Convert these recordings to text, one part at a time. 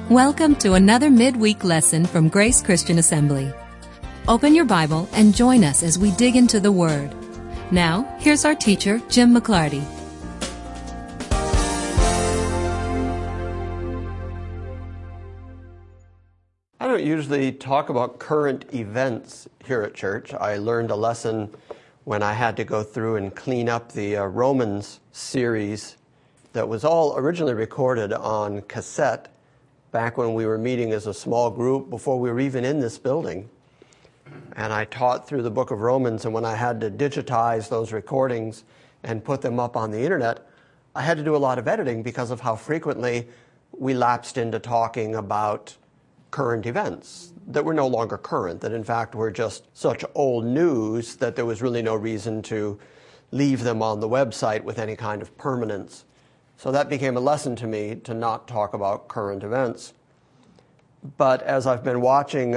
Welcome to another midweek lesson from Grace Christian Assembly. Open your Bible and join us as we dig into the Word. Now, here's our teacher, Jim McClarty. I don't usually talk about current events here at church. I learned a lesson when I had to go through and clean up the Romans series that was all originally recorded on cassette back when we were meeting as a small group before we were even in this building. And I taught through the book of Romans, and when I had to digitize those recordings and put them up on the internet, I had to do a lot of editing because of how frequently we lapsed into talking about current events that were no longer current, that in fact were just such old news that there was really no reason to leave them on the website with any kind of permanence. So that became a lesson to me to not talk about current events. But as I've been watching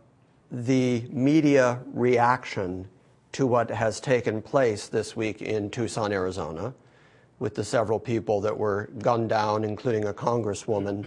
the media reaction to what has taken place this week in Tucson, Arizona, with the several people that were gunned down, including a congresswoman,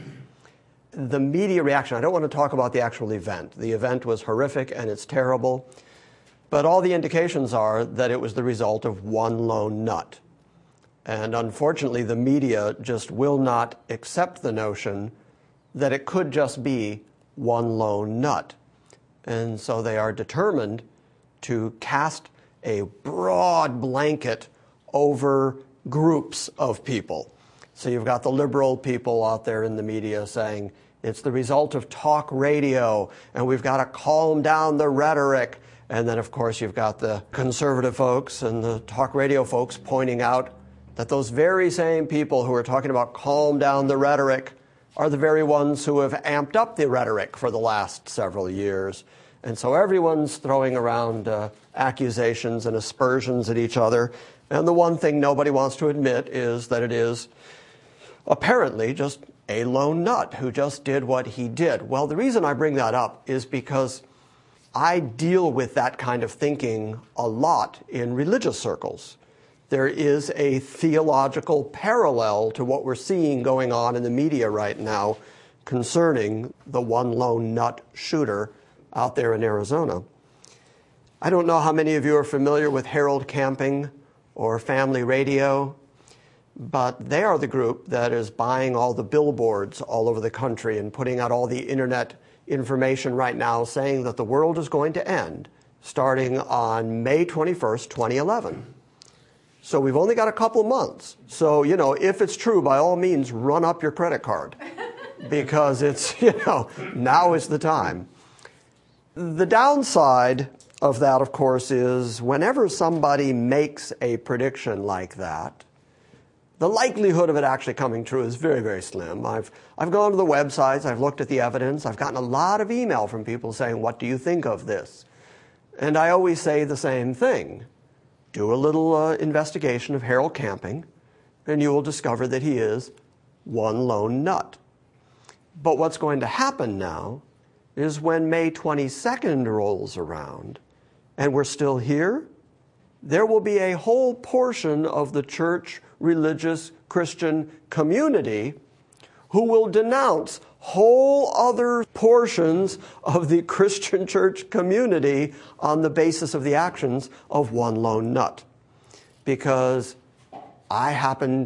the media reaction, I don't want to talk about the actual event. The event was horrific and it's terrible, but all the indications are that it was the result of one lone nut. And unfortunately, the media just will not accept the notion that it could just be one lone nut. And so they are determined to cast a broad blanket over groups of people. So you've got the liberal people out there in the media saying it's the result of talk radio, and we've got to calm down the rhetoric. And then, of course, you've got the conservative folks and the talk radio folks pointing out that those very same people who are talking about calm down the rhetoric are the very ones who have amped up the rhetoric for the last several years. And so everyone's throwing around accusations and aspersions at each other. And the one thing nobody wants to admit is that it is apparently just a lone nut who just did what he did. Well, the reason I bring that up is because I deal with that kind of thinking a lot in religious circles. There is a theological parallel to what we're seeing going on in the media right now concerning the one lone nut shooter out there in Arizona. I don't know how many of you are familiar with Harold Camping or Family Radio, but they are the group that is buying all the billboards all over the country and putting out all the internet information right now saying that the world is going to end starting on May 21st, 2011. So we've only got a couple months. So, if it's true, by all means, run up your credit card because it's, now is the time. The downside of that, of course, is whenever somebody makes a prediction like that, the likelihood of it actually coming true is very, very slim. I've gone to the websites, I've looked at the evidence, I've gotten a lot of email from people saying, what do you think of this? And I always say the same thing. Do a little investigation of Harold Camping, and you will discover that he is one lone nut. But what's going to happen now is when May 22nd rolls around, and we're still here, there will be a whole portion of the church, religious, Christian community who will denounce whole other portions of the Christian church community on the basis of the actions of one lone nut. Because I am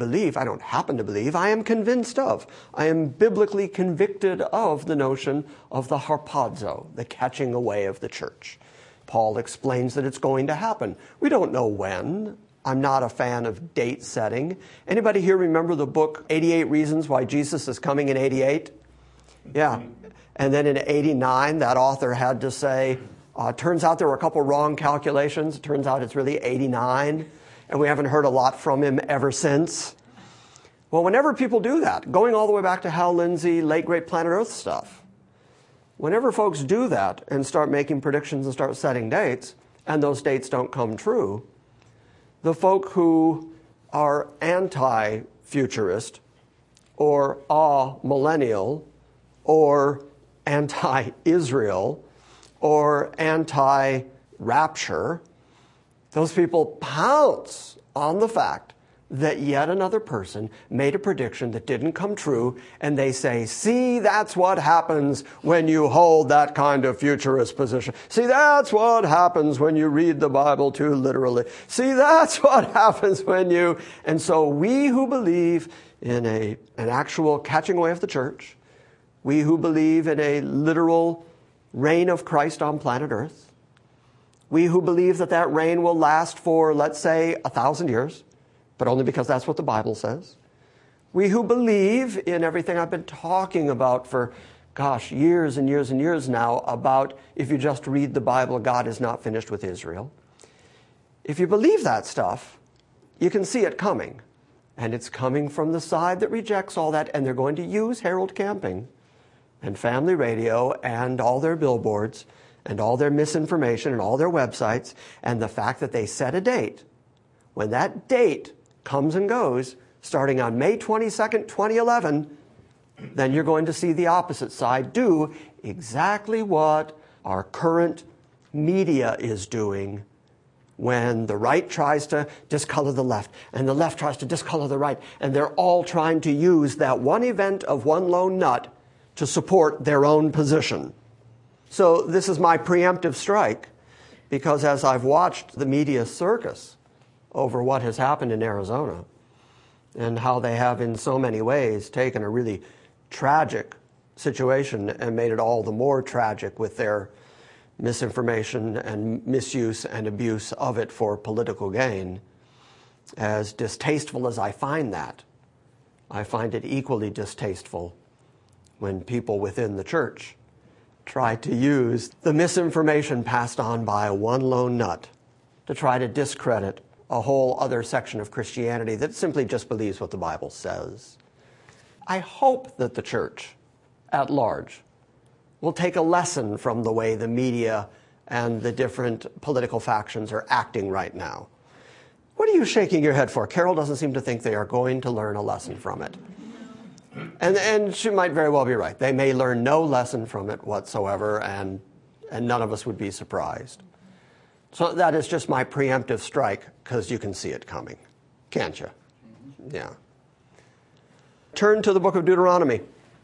convinced of, I am biblically convicted of the notion of the harpazo, the catching away of the church. Paul explains that it's going to happen. We don't know when. I'm not a fan of date setting. Anybody here remember the book 88 Reasons Why Jesus is Coming in 88? Yeah. And then in 89, that author had to say, turns out there were a couple wrong calculations. It turns out it's really 89. And we haven't heard a lot from him ever since. Well, whenever people do that, going all the way back to Hal Lindsey, late great Planet Earth stuff, whenever folks do that and start making predictions and start setting dates, and those dates don't come true, the folk who are anti-futurist or millennial or anti-Israel or anti-rapture, those people pounce on the fact that yet another person made a prediction that didn't come true, and they say, see, that's what happens when you hold that kind of futurist position. See, that's what happens when you read the Bible too literally. See, that's what happens when you... And so we who believe in an actual catching away of the church, we who believe in a literal reign of Christ on planet Earth, we who believe that that reign will last for, let's say, 1,000 years, but only because that's what the Bible says. We who believe in everything I've been talking about for, years and years and years now, about if you just read the Bible, God is not finished with Israel. If you believe that stuff, you can see it coming. And it's coming from the side that rejects all that, and they're going to use Harold Camping and Family Radio and all their billboards and all their misinformation and all their websites, and the fact that they set a date. When that date comes and goes, starting on May 22nd, 2011, then you're going to see the opposite side do exactly what our current media is doing when the right tries to discolor the left and the left tries to discolor the right, and they're all trying to use that one event of one lone nut to support their own position. So this is my preemptive strike, because as I've watched the media circus over what has happened in Arizona and how they have in so many ways taken a really tragic situation and made it all the more tragic with their misinformation and misuse and abuse of it for political gain, as distasteful as I find that, I find it equally distasteful when people within the church try to use the misinformation passed on by one lone nut to try to discredit a whole other section of Christianity that simply just believes what the Bible says. I hope that the church at large will take a lesson from the way the media and the different political factions are acting right now. What are you shaking your head for? Carol doesn't seem to think they are going to learn a lesson from it. And she might very well be right. They may learn no lesson from it whatsoever, and none of us would be surprised. So that is just my preemptive strike, because you can see it coming, can't you? Yeah. Turn to the book of Deuteronomy.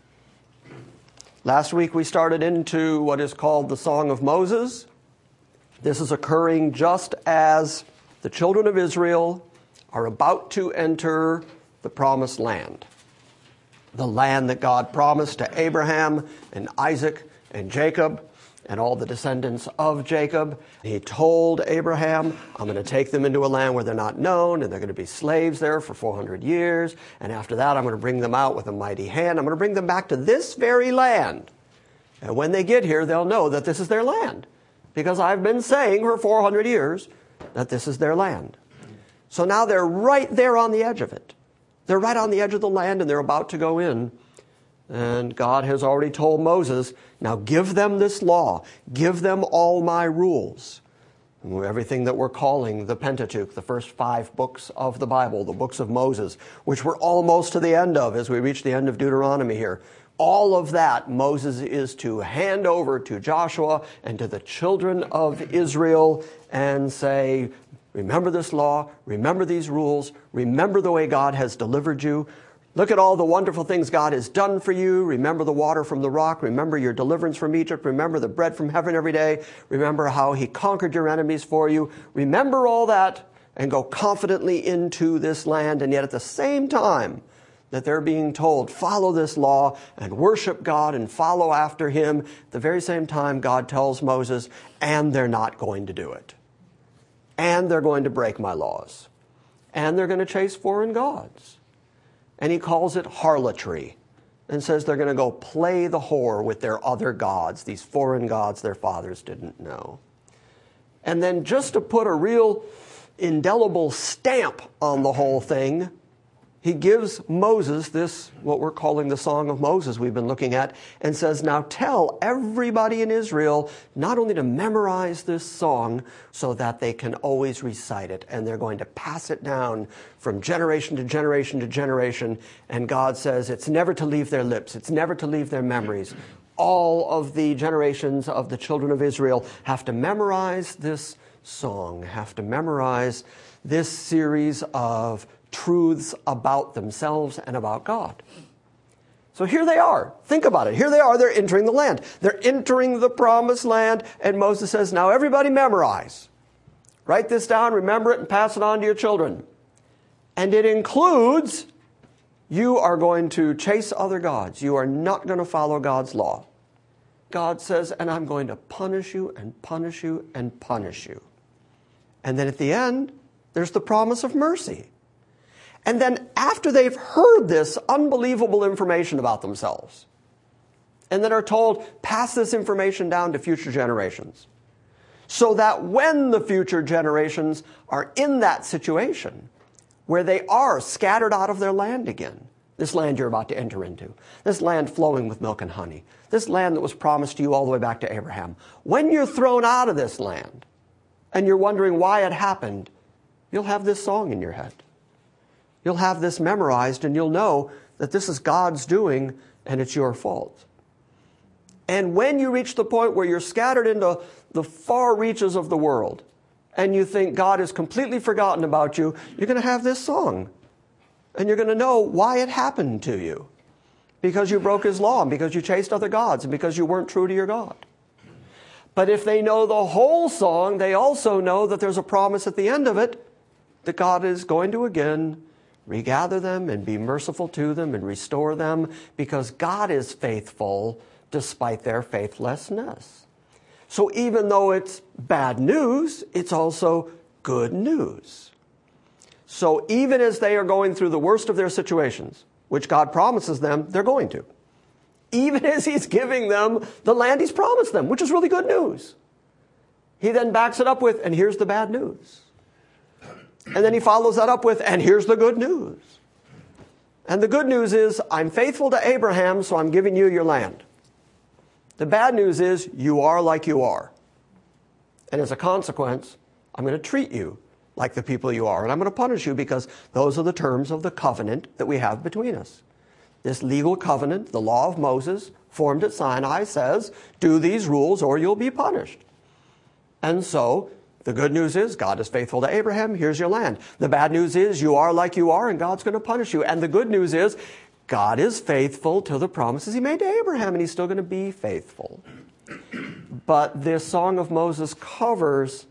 Last week we started into what is called the Song of Moses. This is occurring just as the children of Israel are about to enter the promised land. The land that God promised to Abraham and Isaac and Jacob and all the descendants of Jacob. He told Abraham, I'm going to take them into a land where they're not known, and they're going to be slaves there for 400 years. And after that, I'm going to bring them out with a mighty hand. I'm going to bring them back to this very land. And when they get here, they'll know that this is their land, because I've been saying for 400 years that this is their land. So now they're right there on the edge of it. They're right on the edge of the land, and they're about to go in. And God has already told Moses, now give them this law. Give them all my rules. Everything that we're calling the Pentateuch, the first 5 books of the Bible, the books of Moses, which we're almost to the end of as we reach the end of Deuteronomy here. All of that Moses is to hand over to Joshua and to the children of Israel and say, remember this law, remember these rules, remember the way God has delivered you. Look at all the wonderful things God has done for you. Remember the water from the rock. Remember your deliverance from Egypt. Remember the bread from heaven every day. Remember how he conquered your enemies for you. Remember all that and go confidently into this land. And yet at the same time that they're being told, follow this law and worship God and follow after him, at the very same time God tells Moses, and they're not going to do it. And they're going to break my laws. And they're going to chase foreign gods. And he calls it harlotry and says they're going to go play the whore with their other gods, these foreign gods their fathers didn't know. And then just to put a real indelible stamp on the whole thing, he gives Moses this, what we're calling the Song of Moses we've been looking at, and says, now tell everybody in Israel not only to memorize this song so that they can always recite it, and they're going to pass it down from generation to generation to generation. And God says it's never to leave their lips. It's never to leave their memories. All of the generations of the children of Israel have to memorize this song, have to memorize this series of truths about themselves and about God. So here they are. Think about it. Here they are. They're entering the land. They're entering the promised land. And Moses says, now everybody memorize. Write this down, remember it, and pass it on to your children. And it includes, you are going to chase other gods. You are not going to follow God's law. God says, and I'm going to punish you and punish you and punish you. And then at the end, there's the promise of mercy. And then after they've heard this unbelievable information about themselves, and then are told, pass this information down to future generations, so that when the future generations are in that situation, where they are scattered out of their land again, this land you're about to enter into, this land flowing with milk and honey, this land that was promised to you all the way back to Abraham, when you're thrown out of this land, and you're wondering why it happened, you'll have this song in your head. You'll have this memorized, and you'll know that this is God's doing, and it's your fault. And when you reach the point where you're scattered into the far reaches of the world, and you think God has completely forgotten about you, you're going to have this song. And you're going to know why it happened to you. Because you broke his law, and because you chased other gods, and because you weren't true to your God. But if they know the whole song, they also know that there's a promise at the end of it that God is going to again regather them and be merciful to them and restore them, because God is faithful despite their faithlessness. So even though it's bad news, it's also good news. So even as they are going through the worst of their situations, which God promises them they're going to, even as he's giving them the land he's promised them, which is really good news, he then backs it up with, and here's the bad news. And then he follows that up with, and here's the good news. And the good news is, I'm faithful to Abraham, so I'm giving you your land. The bad news is, you are like you are. And as a consequence, I'm going to treat you like the people you are. And I'm going to punish you because those are the terms of the covenant that we have between us. This legal covenant, the law of Moses, formed at Sinai, says, do these rules or you'll be punished. And so, the good news is God is faithful to Abraham. Here's your land. The bad news is you are like you are, and God's going to punish you. And the good news is God is faithful to the promises he made to Abraham, and he's still going to be faithful. But this Song of Moses covers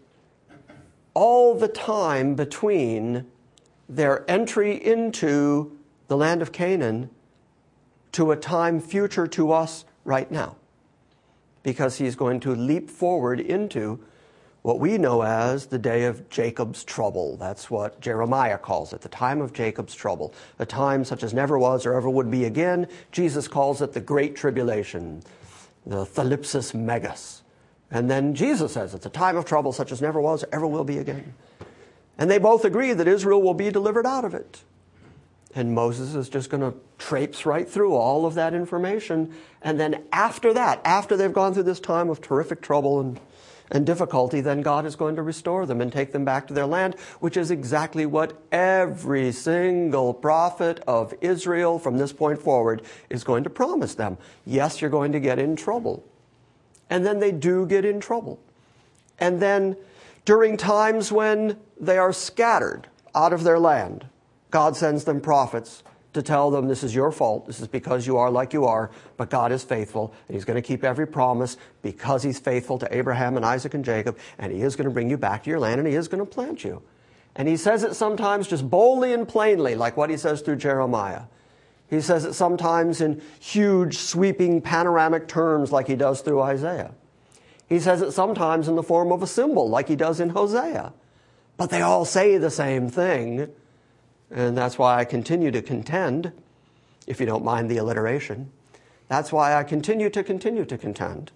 all the time between their entry into the land of Canaan to a time future to us right now. Because he's going to leap forward into what we know as the day of Jacob's trouble. That's what Jeremiah calls it, the time of Jacob's trouble. A time such as never was or ever would be again. Jesus calls it the Great Tribulation, the Thalipsis Megas. And then Jesus says it's a time of trouble such as never was or ever will be again. And they both agree that Israel will be delivered out of it. And Moses is just going to traipse right through all of that information. And then after that, after they've gone through this time of terrific trouble and difficulty, then God is going to restore them and take them back to their land, which is exactly what every single prophet of Israel from this point forward is going to promise them. Yes, you're going to get in trouble. And then they do get in trouble. And then during times when they are scattered out of their land, God sends them prophets to tell them this is your fault. This is because you are like you are, but God is faithful, and he's going to keep every promise because he's faithful to Abraham and Isaac and Jacob, and he is going to bring you back to your land, and he is going to plant you. And he says it sometimes just boldly and plainly, like what he says through Jeremiah. He says it sometimes in huge, sweeping, panoramic terms like he does through Isaiah. He says it sometimes in the form of a symbol like he does in Hosea. But they all say the same thing. And that's why I continue to contend, if you don't mind the alliteration, that's why I continue to contend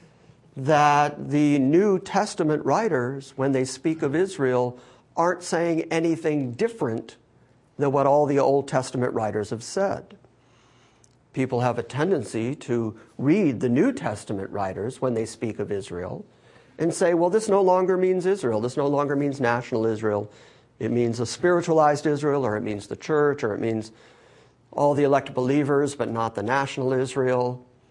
that the New Testament writers, when they speak of Israel, aren't saying anything different than what all the Old Testament writers have said. People have a tendency to read the New Testament writers when they speak of Israel and say, well, this no longer means Israel. This no longer means national Israel. It means a spiritualized Israel, or it means the church, or it means all the elect believers, but not the national Israel.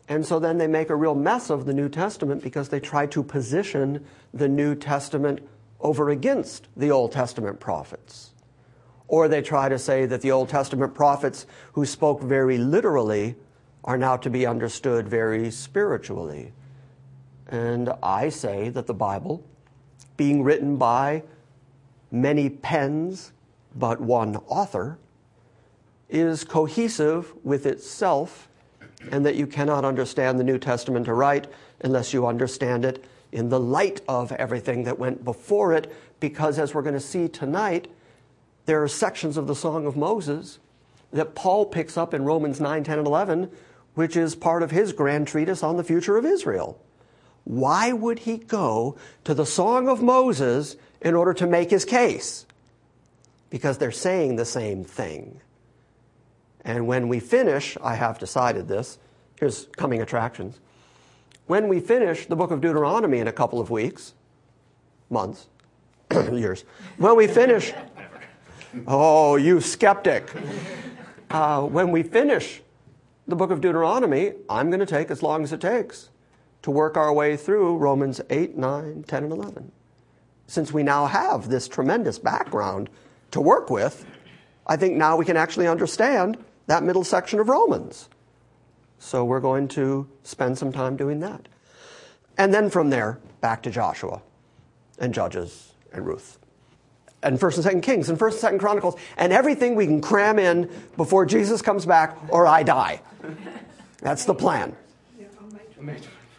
And so then they make a real mess of the New Testament because they try to position the New Testament over against the Old Testament prophets. Or they try to say that the Old Testament prophets who spoke very literally are now to be understood very spiritually. And I say that the Bible, being written by many pens but one author, is cohesive with itself, and that you cannot understand the New Testament aright unless you understand it in the light of everything that went before it, because as we're going to see tonight, there are sections of the Song of Moses that Paul picks up in Romans 9, 10, and 11, which is part of his grand treatise on the future of Israel. Why would he go to the Song of Moses in order to make his case? Because they're saying the same thing. And when we finish, I have decided this, here's coming attractions. When we finish the book of Deuteronomy in a couple of weeks, months, years, when we finish, oh, you skeptic. When we finish the book of Deuteronomy, I'm going to take as long as it takes to work our way through Romans 8, 9, 10, and 11. Since we now have this tremendous background to work with, I think now we can actually understand that middle section of Romans. So we're going to spend some time doing that. And then from there, back to Joshua and Judges and Ruth and 1st and 2nd Kings and 1st and 2nd Chronicles and everything we can cram in before Jesus comes back or I die. That's the plan. You better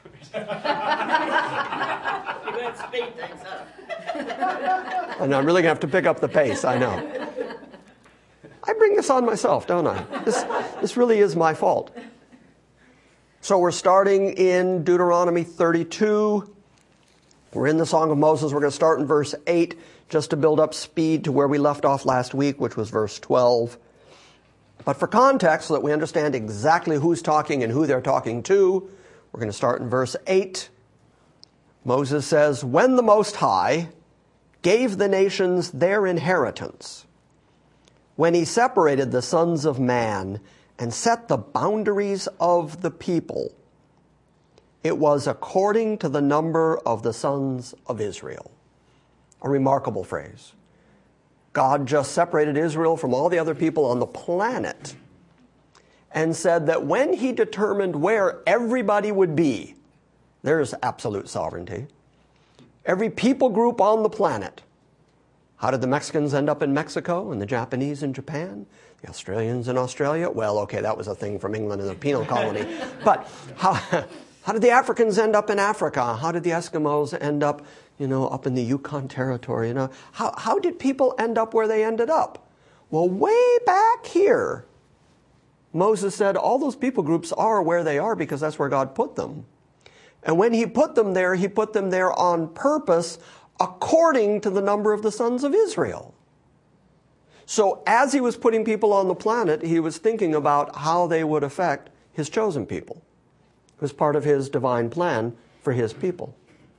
speed things up. And I'm really going to have to pick up the pace, I know. I bring this on myself, don't I? This really is my fault. So we're starting in Deuteronomy 32. We're in the Song of Moses. We're going to start in verse 8 just to build up speed to where we left off last week, which was verse 12. But for context, so that we understand exactly who's talking and who they're talking to, we're going to start in verse 8. Moses says, "When the Most High gave the nations their inheritance, when he separated the sons of man and set the boundaries of the people, it was according to the number of the sons of Israel." A remarkable phrase. God just separated Israel from all the other people on the planet and said that when he determined where everybody would be, there's absolute sovereignty. Every people group on the planet. How did the Mexicans end up in Mexico and the Japanese in Japan? The Australians in Australia? Well, okay, that was a thing from England in the penal colony. But how did the Africans end up in Africa? How did the Eskimos end up, up in the Yukon Territory? How did people end up where they ended up? Well, way back here, Moses said all those people groups are where they are because that's where God put them. And when he put them there on purpose according to the number of the sons of Israel. So as he was putting people on the planet, he was thinking about how they would affect his chosen people. It was part of his divine plan for his people.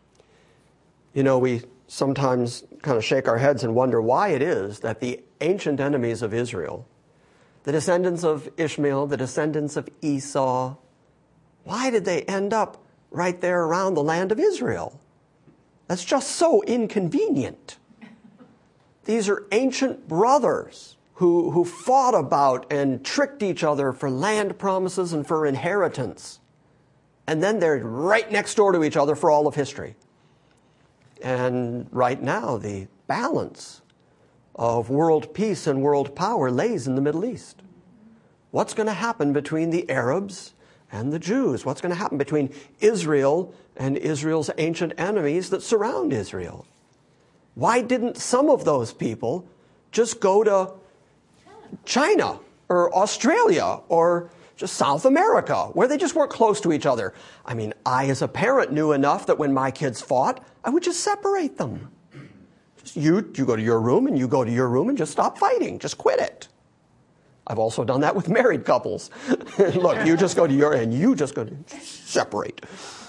We sometimes kind of shake our heads and wonder why it is that the ancient enemies of Israel, the descendants of Ishmael, the descendants of Esau, why did they end up right there around the land of Israel? That's just so inconvenient. These are ancient brothers who fought about and tricked each other for land promises and for inheritance. And then they're right next door to each other for all of history. And right now, the balance of world peace and world power lays in the Middle East. What's going to happen between the Arabs and the Jews? What's going to happen between Israel and Israel's ancient enemies that surround Israel? Why didn't some of those people just go to China or Australia or just South America, where they just weren't close to each other? I mean, I as a parent knew enough that when my kids fought, I would just separate them. You go to your room and you go to your room and just stop fighting. Just quit it. I've also done that with married couples. Look, you just go to your, and you just go to separate.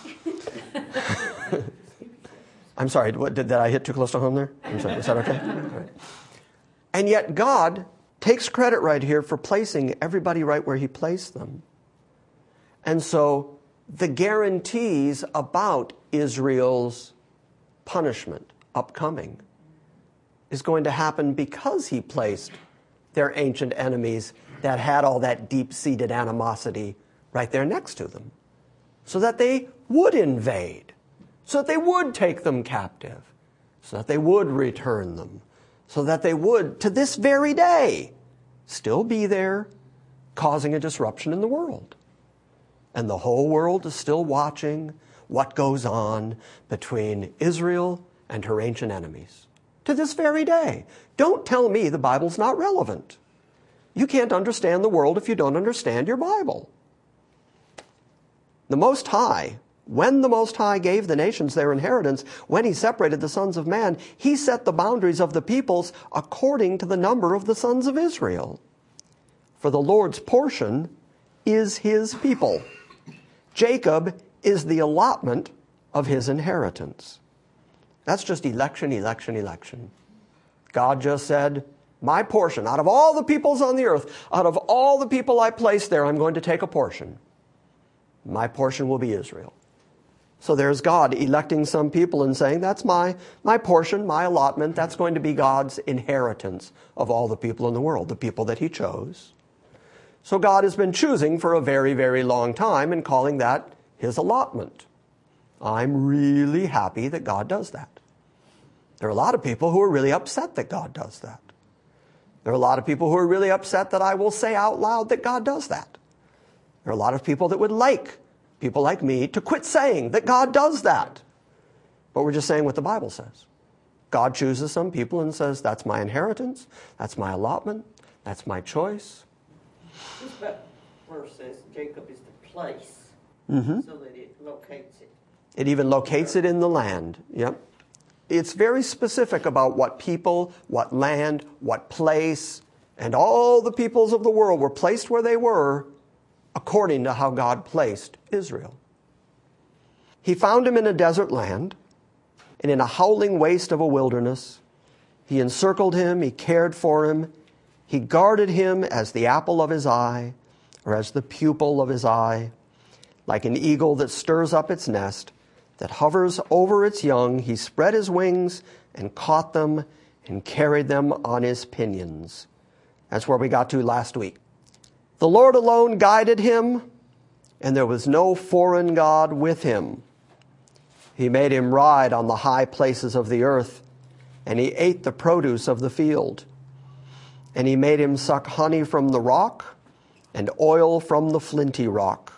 I'm sorry, did I hit too close to home there? I'm sorry, is that okay? All right. And yet God takes credit right here for placing everybody right where he placed them. And so the guarantees about Israel's punishment upcoming is going to happen because he placed their ancient enemies that had all that deep-seated animosity right there next to them, so that they would invade, so that they would take them captive, so that they would return them, so that they would, to this very day, still be there, causing a disruption in the world. And the whole world is still watching what goes on between Israel and her ancient enemies. To this very day. Don't tell me the Bible's not relevant. You can't understand the world if you don't understand your Bible. The Most High, when the Most High gave the nations their inheritance, when he separated the sons of man, he set the boundaries of the peoples according to the number of the sons of Israel. For the Lord's portion is his people. Jacob is the allotment of his inheritance. That's just election, election, election. God just said, my portion, out of all the peoples on the earth, out of all the people I place there, I'm going to take a portion. My portion will be Israel. So there's God electing some people and saying, that's my portion, my allotment. That's going to be God's inheritance of all the people in the world, the people that he chose. So God has been choosing for a very, very long time and calling that his allotment. I'm really happy that God does that. There are a lot of people who are really upset that God does that. There are a lot of people who are really upset that I will say out loud that God does that. There are a lot of people that would like people like me to quit saying that God does that. But we're just saying what the Bible says. God chooses some people and says, that's my inheritance, that's my allotment, that's my choice. This verse says Jacob is the place, so that it locates it. It even locates it in the land. Yep. It's very specific about what people, what land, what place, and all the peoples of the world were placed where they were according to how God placed Israel. He found him in a desert land and in a howling waste of a wilderness. He encircled him, he cared for him, he guarded him as the apple of his eye, or as the pupil of his eye. Like an eagle that stirs up its nest, that hovers over its young, he spread his wings and caught them and carried them on his pinions. That's where we got to last week. The Lord alone guided him, and there was no foreign god with him. He made him ride on the high places of the earth, and he ate the produce of the field. And he made him suck honey from the rock and oil from the flinty rock,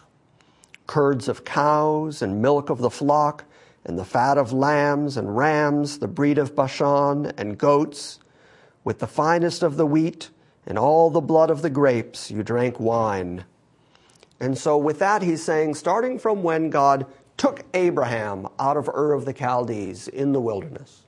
curds of cows and milk of the flock and the fat of lambs and rams, the breed of Bashan and goats, with the finest of the wheat and all the blood of the grapes you drank wine. And so with that he's saying, starting from when God took Abraham out of Ur of the Chaldees in the wilderness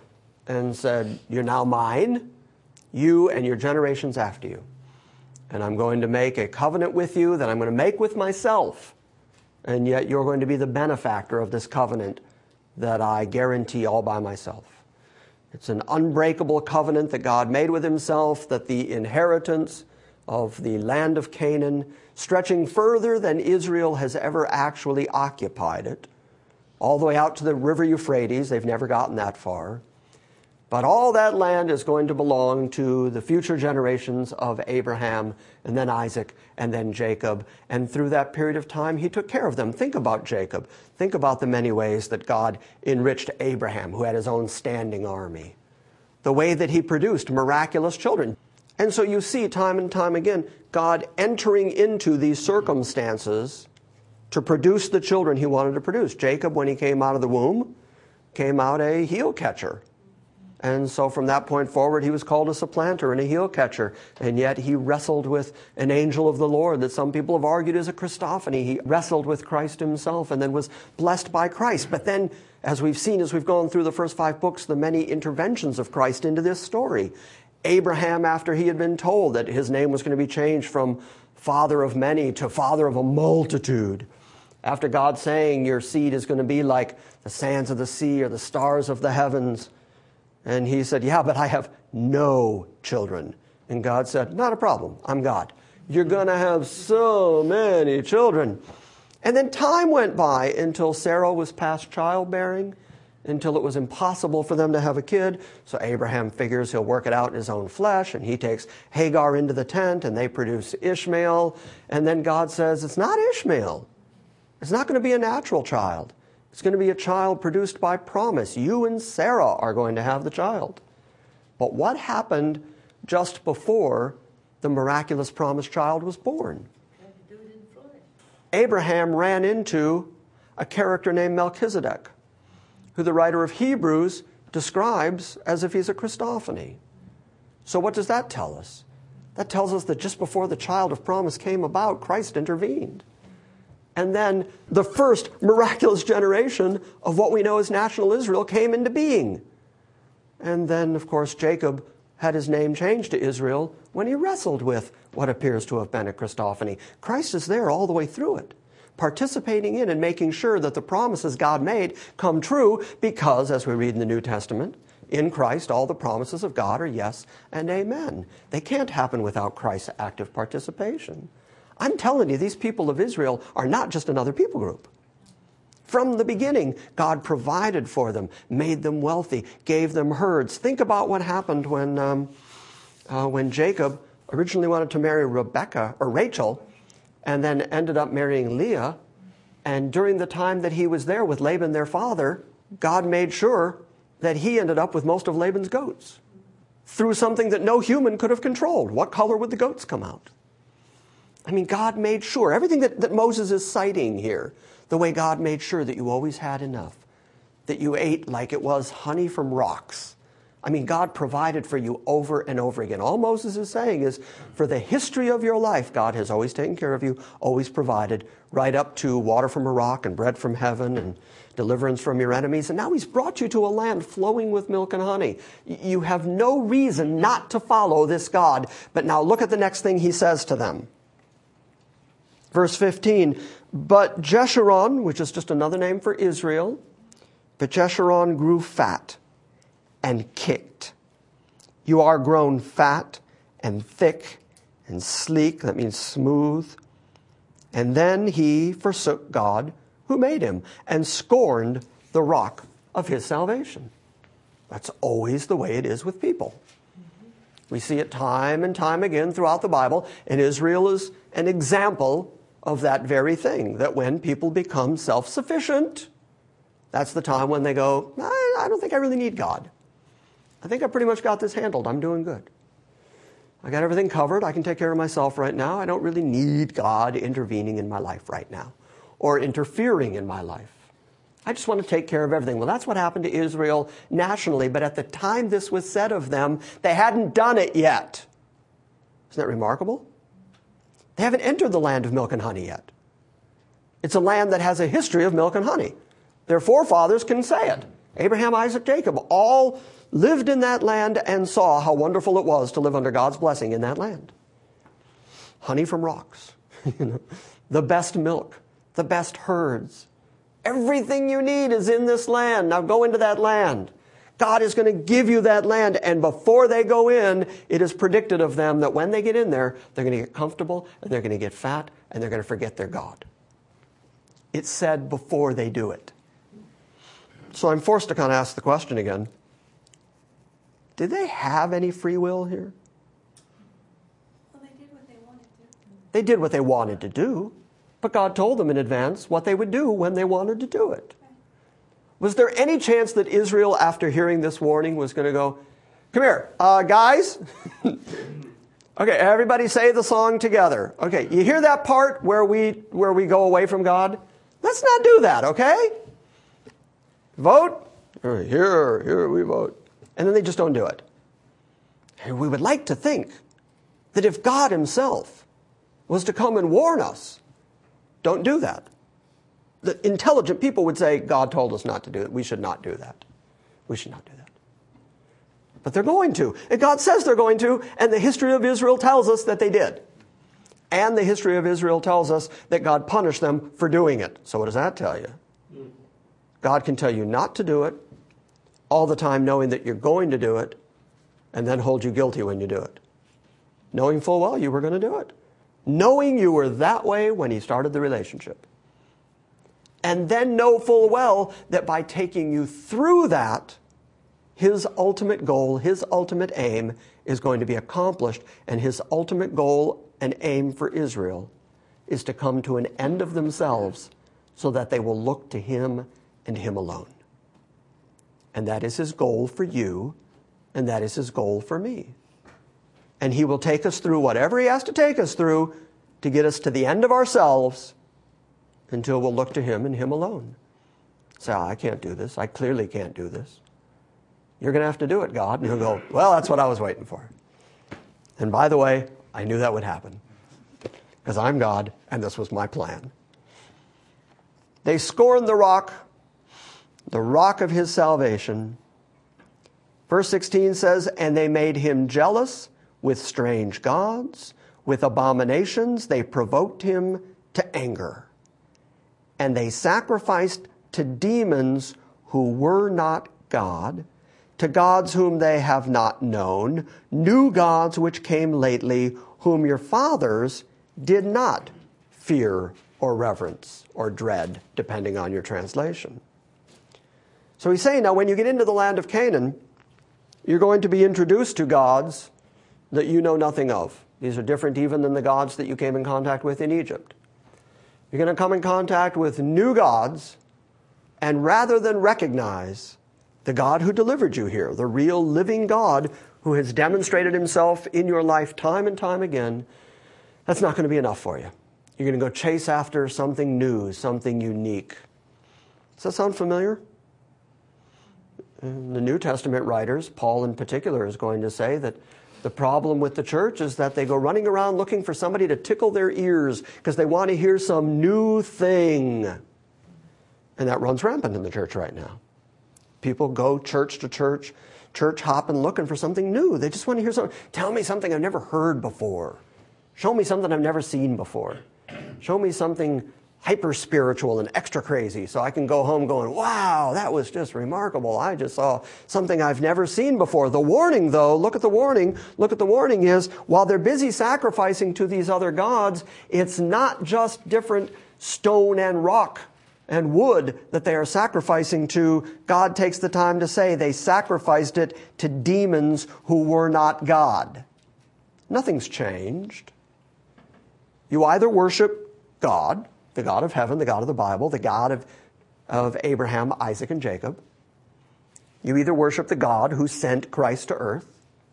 and said, you're now mine, you and your generations after you. And I'm going to make a covenant with you that I'm going to make with myself. And yet you're going to be the benefactor of this covenant that I guarantee all by myself. It's an unbreakable covenant that God made with himself, that the inheritance of the land of Canaan, stretching further than Israel has ever actually occupied it, all the way out to the river Euphrates. They've never gotten that far. But all that land is going to belong to the future generations of Abraham, and then Isaac, and then Jacob. And through that period of time, he took care of them. Think about Jacob. Think about the many ways that God enriched Abraham, who had his own standing army. The way that he produced miraculous children. And so you see time and time again, God entering into these circumstances to produce the children he wanted to produce. Jacob, when he came out of the womb, came out a heel catcher. And so from that point forward, he was called a supplanter and a heel catcher. And yet he wrestled with an angel of the Lord that some people have argued is a Christophany. He wrestled with Christ himself and then was blessed by Christ. But then, as we've seen, as we've gone through the first 5 books, the many interventions of Christ into this story. Abraham, after he had been told that his name was going to be changed from father of many to father of a multitude, after God saying your seed is going to be like the sands of the sea or the stars of the heavens, and he said, yeah, but I have no children. And God said, not a problem. I'm God. You're going to have so many children. And then time went by until Sarah was past childbearing, until it was impossible for them to have a kid. So Abraham figures he'll work it out in his own flesh, and he takes Hagar into the tent, and they produce Ishmael. And then God says, it's not Ishmael. It's not going to be a natural child. It's going to be a child produced by promise. You and Sarah are going to have the child. But what happened just before the miraculous promised child was born? Abraham ran into a character named Melchizedek, who the writer of Hebrews describes as if he's a Christophany. So what does that tell us? That tells us that just before the child of promise came about, Christ intervened. And then the first miraculous generation of what we know as national Israel came into being. And then, of course, Jacob had his name changed to Israel when he wrestled with what appears to have been a Christophany. Christ is there all the way through it, participating in and making sure that the promises God made come true because, as we read in the New Testament, in Christ all the promises of God are yes and amen. They can't happen without Christ's active participation. I'm telling you, these people of Israel are not just another people group. From the beginning, God provided for them, made them wealthy, gave them herds. Think about what happened when Jacob originally wanted to marry Rachel, and then ended up marrying Leah. And during the time that he was there with Laban, their father, God made sure that he ended up with most of Laban's goats through something that no human could have controlled. What color would the goats come out? I mean, God made sure. Everything that Moses is citing here, the way God made sure that you always had enough, that you ate like it was honey from rocks. I mean, God provided for you over and over again. All Moses is saying is, for the history of your life, God has always taken care of you, always provided, right up to water from a rock and bread from heaven and deliverance from your enemies. And now he's brought you to a land flowing with milk and honey. You have no reason not to follow this God. But now look at the next thing he says to them. Verse 15, but Jeshurun, which is just another name for Israel, but Jeshurun grew fat and kicked. You are grown fat and thick and sleek, that means smooth. And then he forsook God who made him and scorned the rock of his salvation. That's always the way it is with people. We see it time and time again throughout the Bible, and Israel is an example of that very thing, that when people become self-sufficient, that's the time when they go, I don't think I really need God. I think I pretty much got this handled. I'm doing good. I got everything covered. I can take care of myself right now. I don't really need God intervening in my life right now or interfering in my life. I just want to take care of everything. Well, that's what happened to Israel nationally, but at the time this was said of them, they hadn't done it yet. Isn't that remarkable? They haven't entered the land of milk and honey yet. It's a land that has a history of milk and honey. Their forefathers can say it. Abraham, Isaac, Jacob all lived in that land and saw how wonderful it was to live under God's blessing in that land. Honey from rocks, the best milk, the best herds. Everything you need is in this land. Now go into that land. God is going to give you that land, and before they go in, it is predicted of them that when they get in there, they're going to get comfortable, and they're going to get fat, and they're going to forget their God. It's said before they do it. So I'm forced to kind of ask the question again. Did they have any free will here? Well, they did what they wanted to. They did what they wanted to do, but God told them in advance what they would do when they wanted to do it. Was there any chance that Israel, after hearing this warning, was going to go, come here, guys? Okay, everybody say the song together. Okay, you hear that part where we go away from God? Let's not do that, okay? Vote? Here we vote. And then they just don't do it. And we would like to think that if God himself was to come and warn us, don't do that. The intelligent people would say, God told us not to do it. We should not do that. We should not do that. But they're going to. And God says they're going to, and the history of Israel tells us that they did. And the history of Israel tells us that God punished them for doing it. So what does that tell you? God can tell you not to do it all the time, knowing that you're going to do it, and then hold you guilty when you do it. Knowing full well you were going to do it. Knowing you were that way when he started the relationship. and then know full well that by taking you through that, his ultimate goal, his ultimate aim is going to be accomplished, and his ultimate goal and aim for Israel is to come to an end of themselves so that they will look to him and him alone. And that is his goal for you, and that is his goal for me. And he will take us through whatever he has to take us through to get us to the end of ourselves until we'll look to him and him alone. Say, I can't do this. I clearly can't do this. You're going to have to do it, God. And he'll go, well, that's what I was waiting for. And by the way, I knew that would happen because I'm God and this was my plan. They scorned the rock of his salvation. Verse 16 says, and they made him jealous with strange gods, with abominations. They provoked him to anger. And they sacrificed to demons who were not God, to gods whom they have not known, new gods which came lately, whom your fathers did not fear or reverence or dread, depending on your translation. So he's saying, now when you get into the land of Canaan, you're going to be introduced to gods that you know nothing of. These are different even than the gods that you came in contact with in Egypt. You're going to come in contact with new gods, and rather than recognize the God who delivered you here, the real living God who has demonstrated himself in your life time and time again, that's not going to be enough for you. You're going to go chase after something new, something unique. Does that sound familiar? The New Testament writers, Paul in particular, is going to say that the problem with the church is that they go running around looking for somebody to tickle their ears because they want to hear some new thing. And that runs rampant in the church right now. People go church to church hopping, looking for something new. They just want to hear something. Tell me something I've never heard before. Show me something I've never seen before. Show me something hyper-spiritual and extra crazy so I can go home going, wow, that was just remarkable. I just saw something I've never seen before. The warning, though, look at the warning. Look at the warning is, while they're busy sacrificing to these other gods, it's not just different stone and rock and wood that they are sacrificing to. God takes the time to say they sacrificed it to demons who were not God. Nothing's changed. You either worship God, the God of heaven, the God of the Bible, the God of Abraham, Isaac, and Jacob. You either worship the God who sent Christ to earth.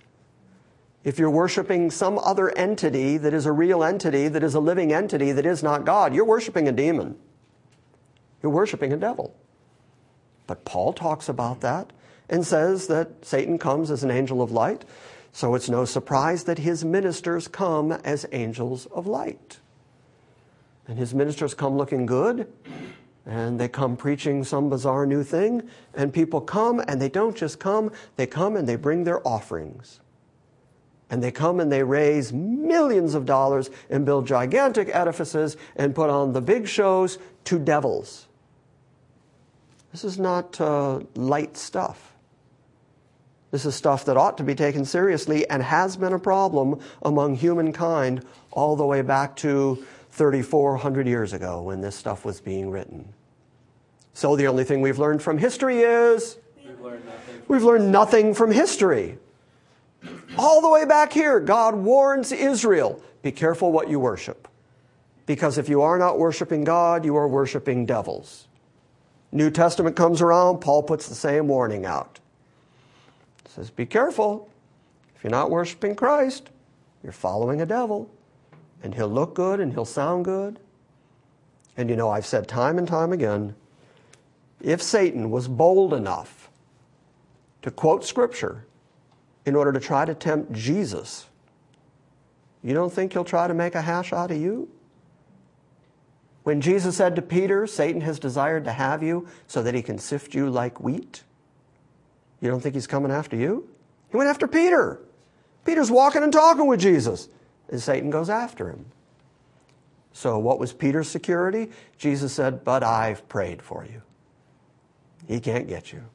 If you're worshiping some other entity that is a real entity, that is a living entity, that is not God, you're worshiping a demon. You're worshiping a devil. But Paul talks about that and says that Satan comes as an angel of light, so it's no surprise that his ministers come as angels of light. And his ministers come looking good, and they come preaching some bizarre new thing, and people come, and they don't just come, they come and they bring their offerings. And they come and they raise millions of dollars and build gigantic edifices and put on the big shows to devils. This is not light stuff. This is stuff that ought to be taken seriously and has been a problem among humankind all the way back to 3,400 years ago when this stuff was being written. So the only thing we've learned from history is we've learned nothing from history. All the way back here, God warns Israel, be careful what you worship. Because if you are not worshiping God, you are worshiping devils. New Testament comes around, Paul puts the same warning out. He says, be careful. If you're not worshiping Christ, you're following a devil. And he'll look good and he'll sound good. And you know, I've said time and time again, if Satan was bold enough to quote Scripture in order to try to tempt Jesus, you don't think he'll try to make a hash out of you? When Jesus said to Peter, Satan has desired to have you so that he can sift you like wheat, you don't think he's coming after you? He went after Peter. Peter's walking and talking with Jesus, and Satan goes after him. So what was Peter's security? Jesus said, but I've prayed for you. He can't get you.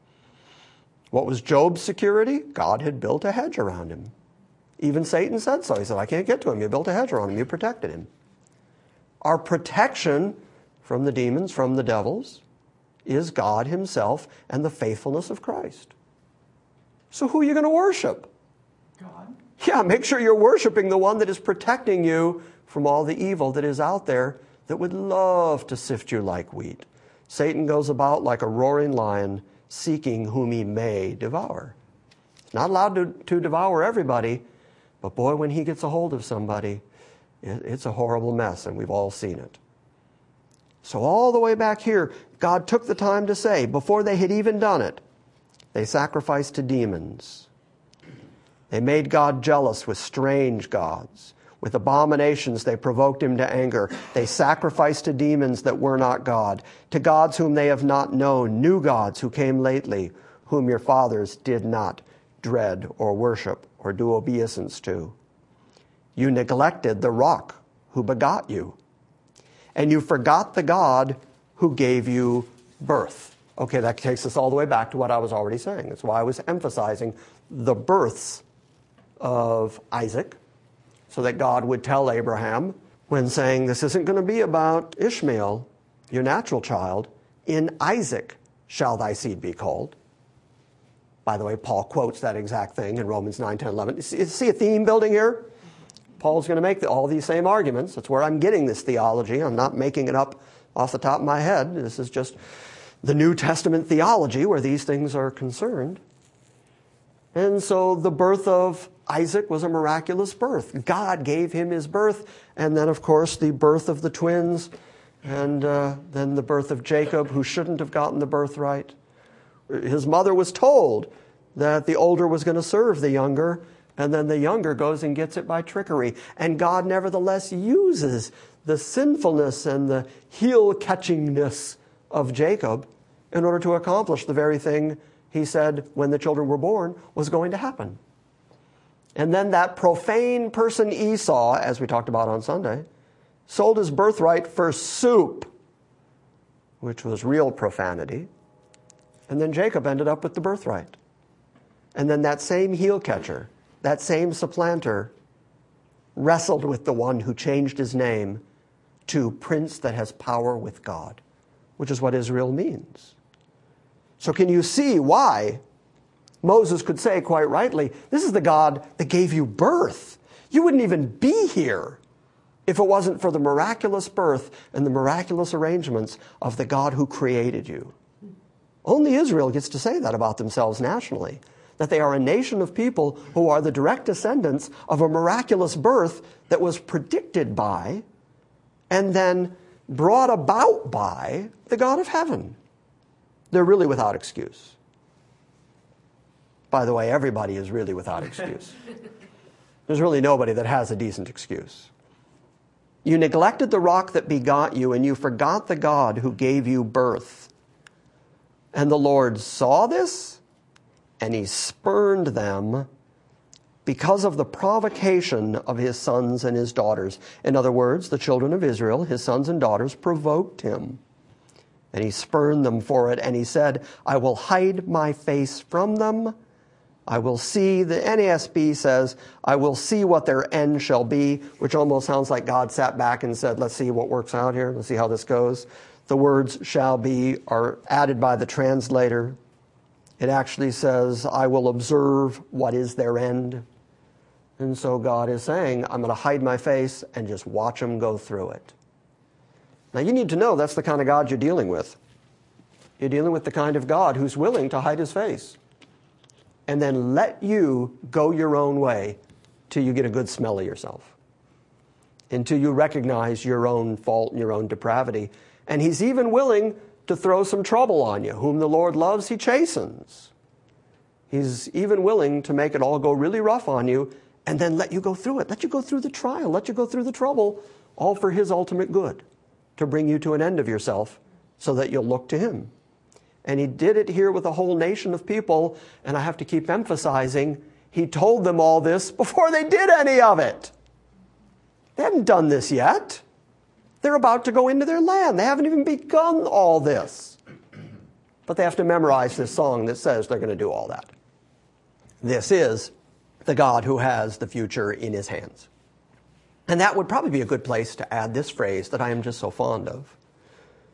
What was Job's security? God had built a hedge around him. Even Satan said so. He said, I can't get to him. You built a hedge around him. You protected him. Our protection from the demons, from the devils, is God himself and the faithfulness of Christ. So who are you going to worship? God. Yeah, make sure you're worshiping the one that is protecting you from all the evil that is out there that would love to sift you like wheat. Satan goes about like a roaring lion, seeking whom he may devour. He's not allowed to devour everybody, but boy, when he gets a hold of somebody, it's a horrible mess, and we've all seen it. So all the way back here, God took the time to say, before they had even done it, they sacrificed to demons. They made God jealous with strange gods. With abominations, they provoked him to anger. They sacrificed to demons that were not God, to gods whom they have not known, new gods who came lately, whom your fathers did not dread or worship or do obeisance to. You neglected the rock who begot you, and you forgot the God who gave you birth. Okay, that takes us all the way back to what I was already saying. That's why I was emphasizing the births of Isaac, so that God would tell Abraham, when saying, this isn't going to be about Ishmael, your natural child, in Isaac shall thy seed be called. By the way, Paul quotes that exact thing in Romans 9, 10, 11. See a theme building here? Paul's going to make all these same arguments. That's where I'm getting this theology. I'm not making it up off the top of my head. This is just the New Testament theology where these things are concerned. And so the birth of Isaac was a miraculous birth. God gave him his birth. And then, of course, the birth of the twins. And then the birth of Jacob, who shouldn't have gotten the birthright. His mother was told that the older was going to serve the younger. And then the younger goes and gets it by trickery. And God nevertheless uses the sinfulness and the heel-catchingness of Jacob in order to accomplish the very thing he said when the children were born was going to happen. And then that profane person Esau, as we talked about on Sunday, sold his birthright for soup, which was real profanity. And then Jacob ended up with the birthright. And then that same heel catcher, that same supplanter, wrestled with the one who changed his name to Prince that has power with God, which is what Israel means. So can you see why Moses could say quite rightly, this is the God that gave you birth. You wouldn't even be here if it wasn't for the miraculous birth and the miraculous arrangements of the God who created you. Only Israel gets to say that about themselves nationally, that they are a nation of people who are the direct descendants of a miraculous birth that was predicted by and then brought about by the God of heaven. They're really without excuse. By the way, everybody is really without excuse. There's really nobody that has a decent excuse. You neglected the rock that begot you, and you forgot the God who gave you birth. And the Lord saw this, and he spurned them because of the provocation of his sons and his daughters. In other words, the children of Israel, his sons and daughters, provoked him. And he spurned them for it, and he said, I will hide my face from them. I will see, the NASB says, I will see what their end shall be, which almost sounds like God sat back and said, let's see what works out here. Let's see how this goes. The words shall be are added by the translator. It actually says, I will observe what is their end. And so God is saying, I'm going to hide my face and just watch them go through it. Now you need to know that's the kind of God you're dealing with. You're dealing with the kind of God who's willing to hide his face and then let you go your own way till you get a good smell of yourself, until you recognize your own fault and your own depravity. And he's even willing to throw some trouble on you. Whom the Lord loves, he chastens. He's even willing to make it all go really rough on you and then let you go through it. Let you go through the trial. Let you go through the trouble, all for his ultimate good, to bring you to an end of yourself so that you'll look to him. And he did it here with a whole nation of people. And I have to keep emphasizing, he told them all this before they did any of it. They haven't done this yet. They're about to go into their land. They haven't even begun all this. But they have to memorize this song that says they're going to do all that. This is the God who has the future in his hands. And that would probably be a good place to add this phrase that I am just so fond of.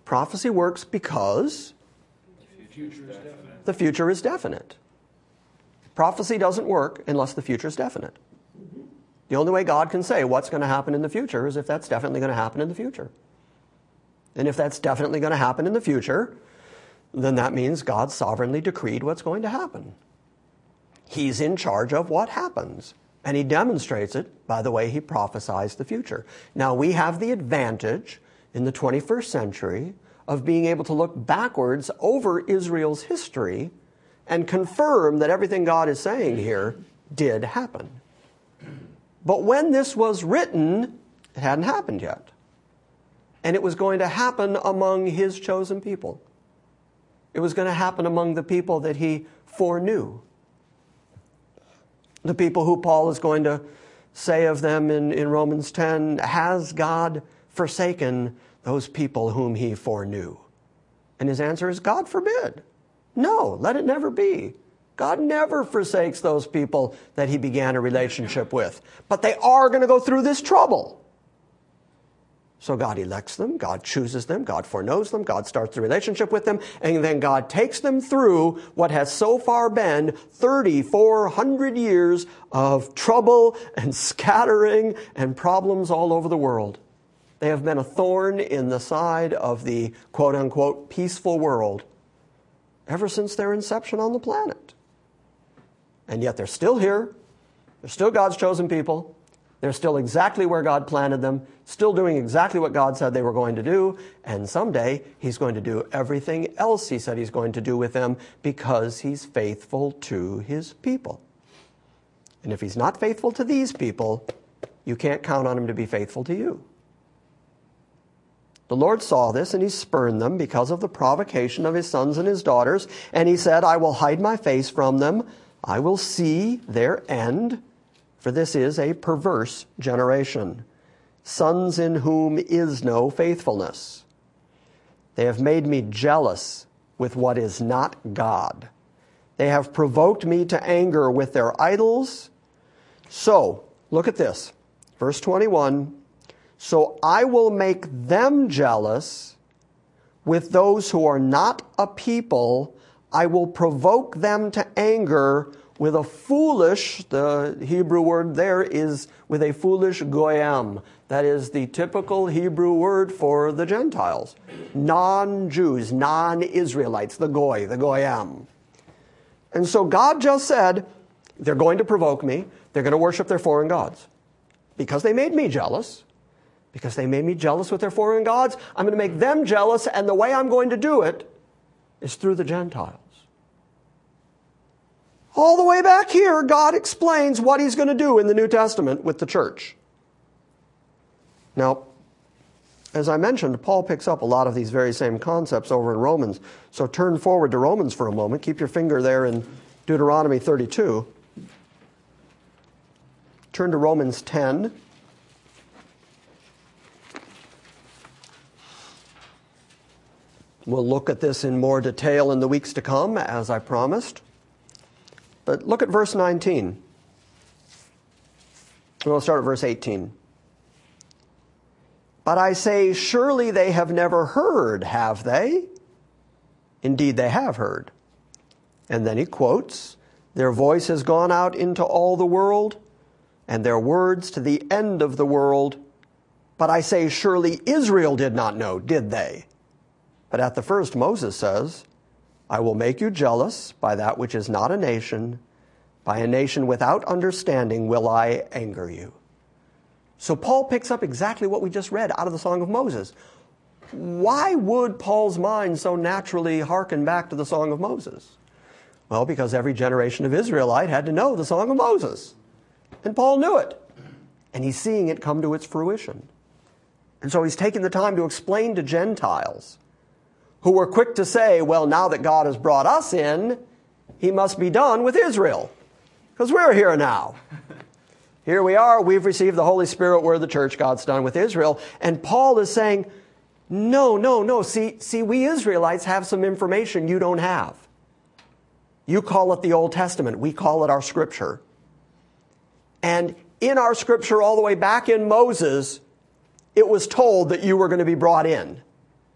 Prophecy works because the future is definite. Prophecy doesn't work unless the future is definite. The only way God can say what's going to happen in the future is if that's definitely going to happen in the future. And if that's definitely going to happen in the future, then that means God sovereignly decreed what's going to happen. He's in charge of what happens. And he demonstrates it by the way he prophesies the future. Now, we have the advantage in the 21st century of being able to look backwards over Israel's history and confirm that everything God is saying here did happen. But when this was written, it hadn't happened yet. And it was going to happen among his chosen people. It was going to happen among the people that he foreknew. The people who Paul is going to say of them in Romans 10, has God forsaken those people whom he foreknew? And his answer is, God forbid. No, let it never be. God never forsakes those people that he began a relationship with. But they are going to go through this trouble. So God elects them, God chooses them, God foreknows them, God starts the relationship with them, and then God takes them through what has so far been 3,400 years of trouble and scattering and problems all over the world. They have been a thorn in the side of the quote-unquote peaceful world ever since their inception on the planet. And yet they're still here. They're still God's chosen people. They're still exactly where God planted them, still doing exactly what God said they were going to do, and someday he's going to do everything else he said he's going to do with them because he's faithful to his people. And if he's not faithful to these people, you can't count on him to be faithful to you. The Lord saw this, and he spurned them because of the provocation of his sons and his daughters, and he said, I will hide my face from them. I will see their end. For this is a perverse generation, sons in whom is no faithfulness. They have made me jealous with what is not God. They have provoked me to anger with their idols. So, look at this, verse 21. So I will make them jealous with those who are not a people. I will provoke them to anger with a foolish, the Hebrew word there is with a foolish goyim. That is the typical Hebrew word for the Gentiles. Non-Jews, non-Israelites, the goy, the goyim. And so God just said, they're going to provoke me. They're going to worship their foreign gods. Because they made me jealous. Because they made me jealous with their foreign gods, I'm going to make them jealous, and the way I'm going to do it is through the Gentiles. All the way back here, God explains what he's going to do in the New Testament with the church. Now, as I mentioned, Paul picks up a lot of these very same concepts over in Romans. So turn forward to Romans for a moment. Keep your finger there in Deuteronomy 32. Turn to Romans 10. We'll look at this in more detail in the weeks to come, as I promised. But look at verse 19. We'll start at verse 18. But I say, surely they have never heard, have they? Indeed, they have heard. And then he quotes, their voice has gone out into all the world, and their words to the end of the world. But I say, surely Israel did not know, did they? But at the first, Moses says, I will make you jealous by that which is not a nation. By a nation without understanding will I anger you. So Paul picks up exactly what we just read out of the Song of Moses. Why would Paul's mind so naturally hearken back to the Song of Moses? Well, because every generation of Israelite had to know the Song of Moses. And Paul knew it. And he's seeing it come to its fruition. And so he's taking the time to explain to Gentiles who were quick to say, well, now that God has brought us in, he must be done with Israel. Because we're here now. Here we are. We've received the Holy Spirit. We're the church. God's done with Israel. And Paul is saying, no. See, we Israelites have some information you don't have. You call it the Old Testament. We call it our Scripture. And in our Scripture, all the way back in Moses, it was told that you were going to be brought in.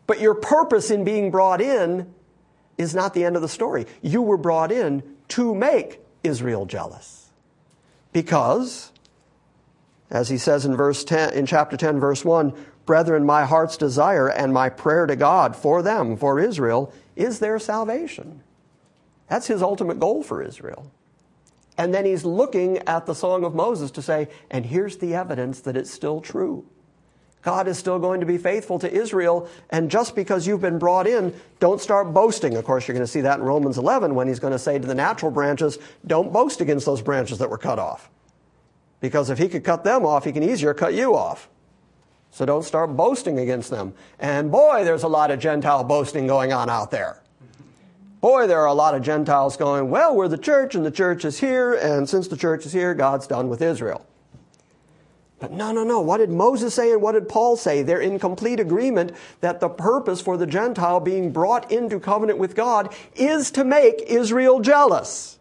But your purpose in being brought in is not the end of the story. You were brought in to make Israel jealous. Because, as he says in chapter 10, verse 1, brethren, my heart's desire and my prayer to God for them, for Israel, is their salvation. That's his ultimate goal for Israel. And then he's looking at the Song of Moses to say, and here's the evidence that it's still true. God is still going to be faithful to Israel, and just because you've been brought in, don't start boasting. Of course, you're going to see that in Romans 11 when he's going to say to the natural branches, don't boast against those branches that were cut off. Because if he could cut them off, he can easier cut you off. So don't start boasting against them. And boy, there's a lot of Gentile boasting going on out there. Boy, there are a lot of Gentiles going, well, we're the church, and the church is here, and since the church is here, God's done with Israel. But no. What did Moses say and what did Paul say? They're in complete agreement that the purpose for the Gentile being brought into covenant with God is to make Israel jealous.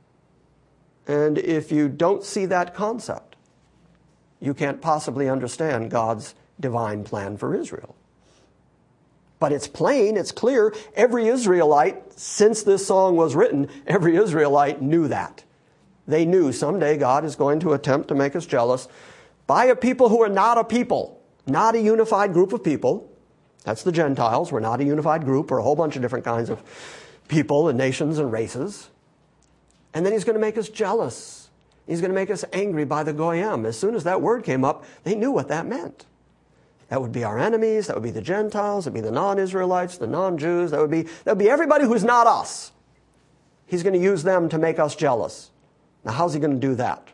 And if you don't see that concept, you can't possibly understand God's divine plan for Israel. But it's plain, it's clear, every Israelite, since this song was written, every Israelite knew that. They knew someday God is going to attempt to make us jealous by a people who are not a people, not a unified group of people. That's the Gentiles. We're not a unified group. We're a whole bunch of different kinds of people and nations and races. And then he's going to make us jealous. He's going to make us angry by the Goyim. As soon as that word came up, they knew what that meant. That would be our enemies. That would be the Gentiles. That would be the non-Israelites, the non-Jews. That would be everybody who's not us. He's going to use them to make us jealous. Now, how's he going to do that?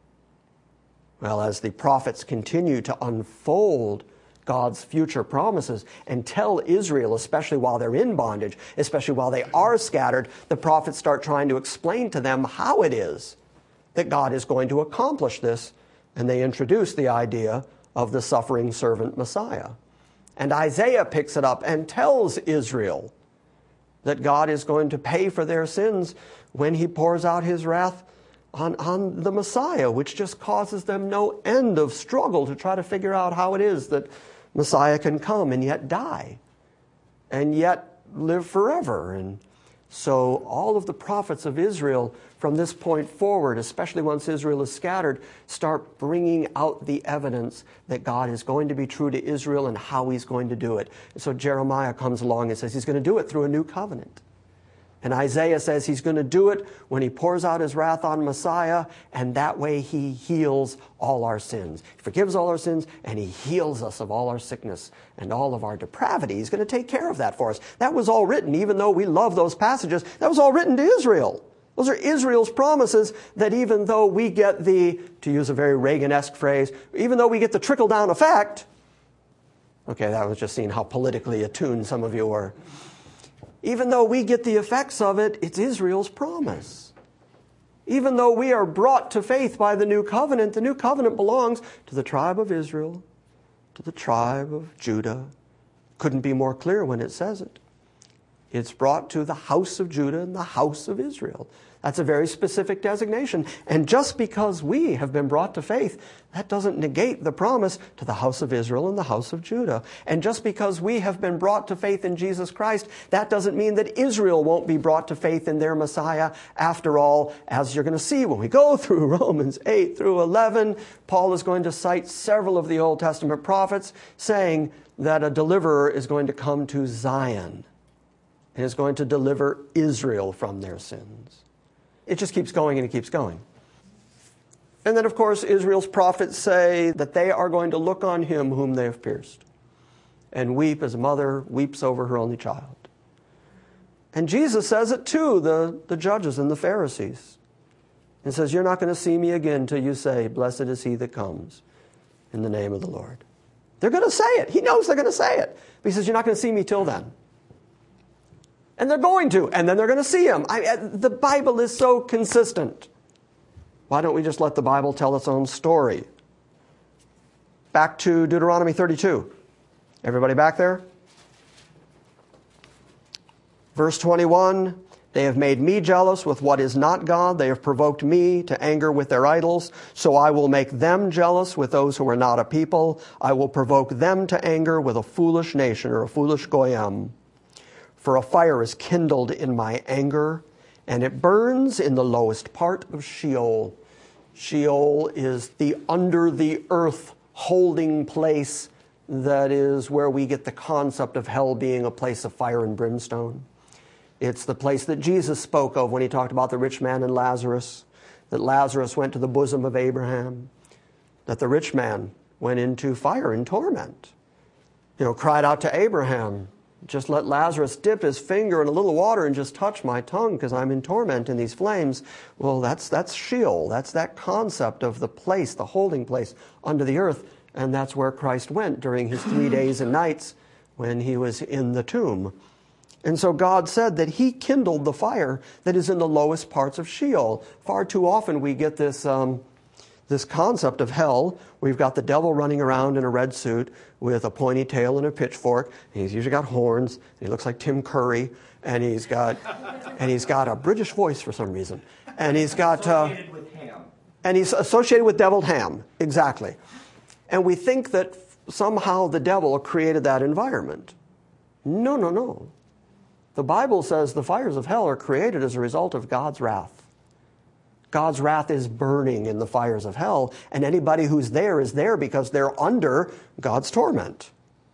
Well, as the prophets continue to unfold God's future promises and tell Israel, especially while they're in bondage, especially while they are scattered, the prophets start trying to explain to them how it is that God is going to accomplish this, and they introduce the idea of the suffering servant Messiah. And Isaiah picks it up and tells Israel that God is going to pay for their sins when he pours out his wrath on the Messiah, which just causes them no end of struggle to try to figure out how it is that Messiah can come and yet die and yet live forever. And so all of the prophets of Israel from this point forward, especially once Israel is scattered, start bringing out the evidence that God is going to be true to Israel and how he's going to do it. And so Jeremiah comes along and says he's going to do it through a new covenant. And Isaiah says he's going to do it when he pours out his wrath on Messiah, and that way he heals all our sins. He forgives all our sins, and he heals us of all our sickness and all of our depravity. He's going to take care of that for us. That was all written, even though we love those passages, that was all written to Israel. Those are Israel's promises that even though we get the, to use a very Reagan-esque phrase, even though we get the trickle-down effect, okay, that was just seeing how politically attuned some of you were. Even though we get the effects of it, it's Israel's promise. Even though we are brought to faith by the new covenant belongs to the tribe of Israel, to the tribe of Judah. Couldn't be more clear when it says it. It's brought to the house of Judah and the house of Israel. That's a very specific designation. And just because we have been brought to faith, that doesn't negate the promise to the house of Israel and the house of Judah. And just because we have been brought to faith in Jesus Christ, that doesn't mean that Israel won't be brought to faith in their Messiah. After all, as you're going to see when we go through Romans 8 through 11, Paul is going to cite several of the Old Testament prophets saying that a deliverer is going to come to Zion and is going to deliver Israel from their sins. It just keeps going and it keeps going. And then, of course, Israel's prophets say that they are going to look on him whom they have pierced and weep as a mother weeps over her only child. And Jesus says it too, the judges and the Pharisees. And says, you're not going to see me again till you say, blessed is he that comes in the name of the Lord. They're going to say it. He knows they're going to say it. But he says, you're not going to see me till then. And they're going to, and then they're going to see him. The Bible is so consistent. Why don't we just let the Bible tell its own story? Back to Deuteronomy 32. Everybody back there? Verse 21, They have made me jealous with what is not God. They have provoked me to anger with their idols. So I will make them jealous with those who are not a people. I will provoke them to anger with a foolish nation or a foolish goyim. For a fire is kindled in my anger, and it burns in the lowest part of Sheol. Sheol is the under the earth holding place that is where we get the concept of hell being a place of fire and brimstone. It's the place that Jesus spoke of when he talked about the rich man and Lazarus, that Lazarus went to the bosom of Abraham, that the rich man went into fire and torment. Cried out to Abraham, just let Lazarus dip his finger in a little water and just touch my tongue because I'm in torment in these flames. Well, that's Sheol. That's that concept of the place, the holding place under the earth. And that's where Christ went during his 3 days and nights when he was in the tomb. And so God said that he kindled the fire that is in the lowest parts of Sheol. Far too often we get this concept of hell. We've got the devil running around in a red suit with a pointy tail and a pitchfork. He's usually got horns. He looks like Tim Curry, and he's got a British voice for some reason. And he's got associated with ham. And he's associated with deviled ham, exactly. And we think that somehow the devil created that environment. No. The Bible says the fires of hell are created as a result of God's wrath. God's wrath is burning in the fires of hell, and anybody who's there is there because they're under God's torment.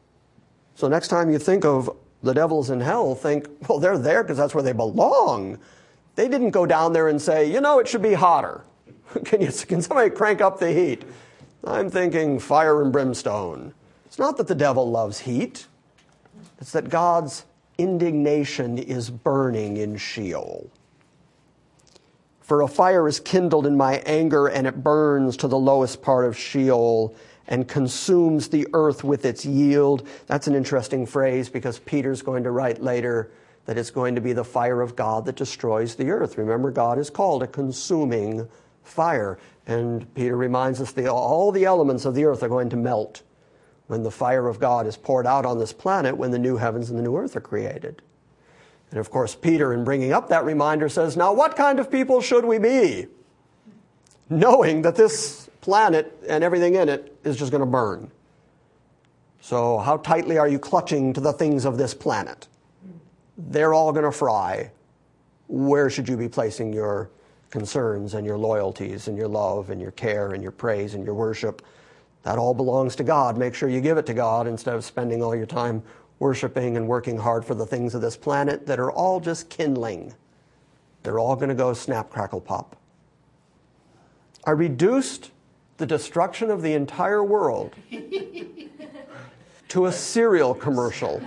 So next time you think of the devils in hell, think, well, they're there because that's where they belong. They didn't go down there and say, it should be hotter. Can somebody crank up the heat? I'm thinking fire and brimstone. It's not that the devil loves heat. It's that God's indignation is burning in Sheol. For a fire is kindled in my anger, and it burns to the lowest part of Sheol and consumes the earth with its yield. That's an interesting phrase because Peter's going to write later that it's going to be the fire of God that destroys the earth. Remember, God is called a consuming fire. And Peter reminds us that all the elements of the earth are going to melt when the fire of God is poured out on this planet, when the new heavens and the new earth are created. And of course, Peter, in bringing up that reminder, says, now what kind of people should we be? Knowing that this planet and everything in it is just going to burn. So how tightly are you clutching to the things of this planet? They're all going to fry. Where should you be placing your concerns and your loyalties and your love and your care and your praise and your worship? That all belongs to God. Make sure you give it to God instead of spending all your time worshiping and working hard for the things of this planet that are all just kindling. They're all going to go snap, crackle, pop. I reduced the destruction of the entire world to a cereal commercial.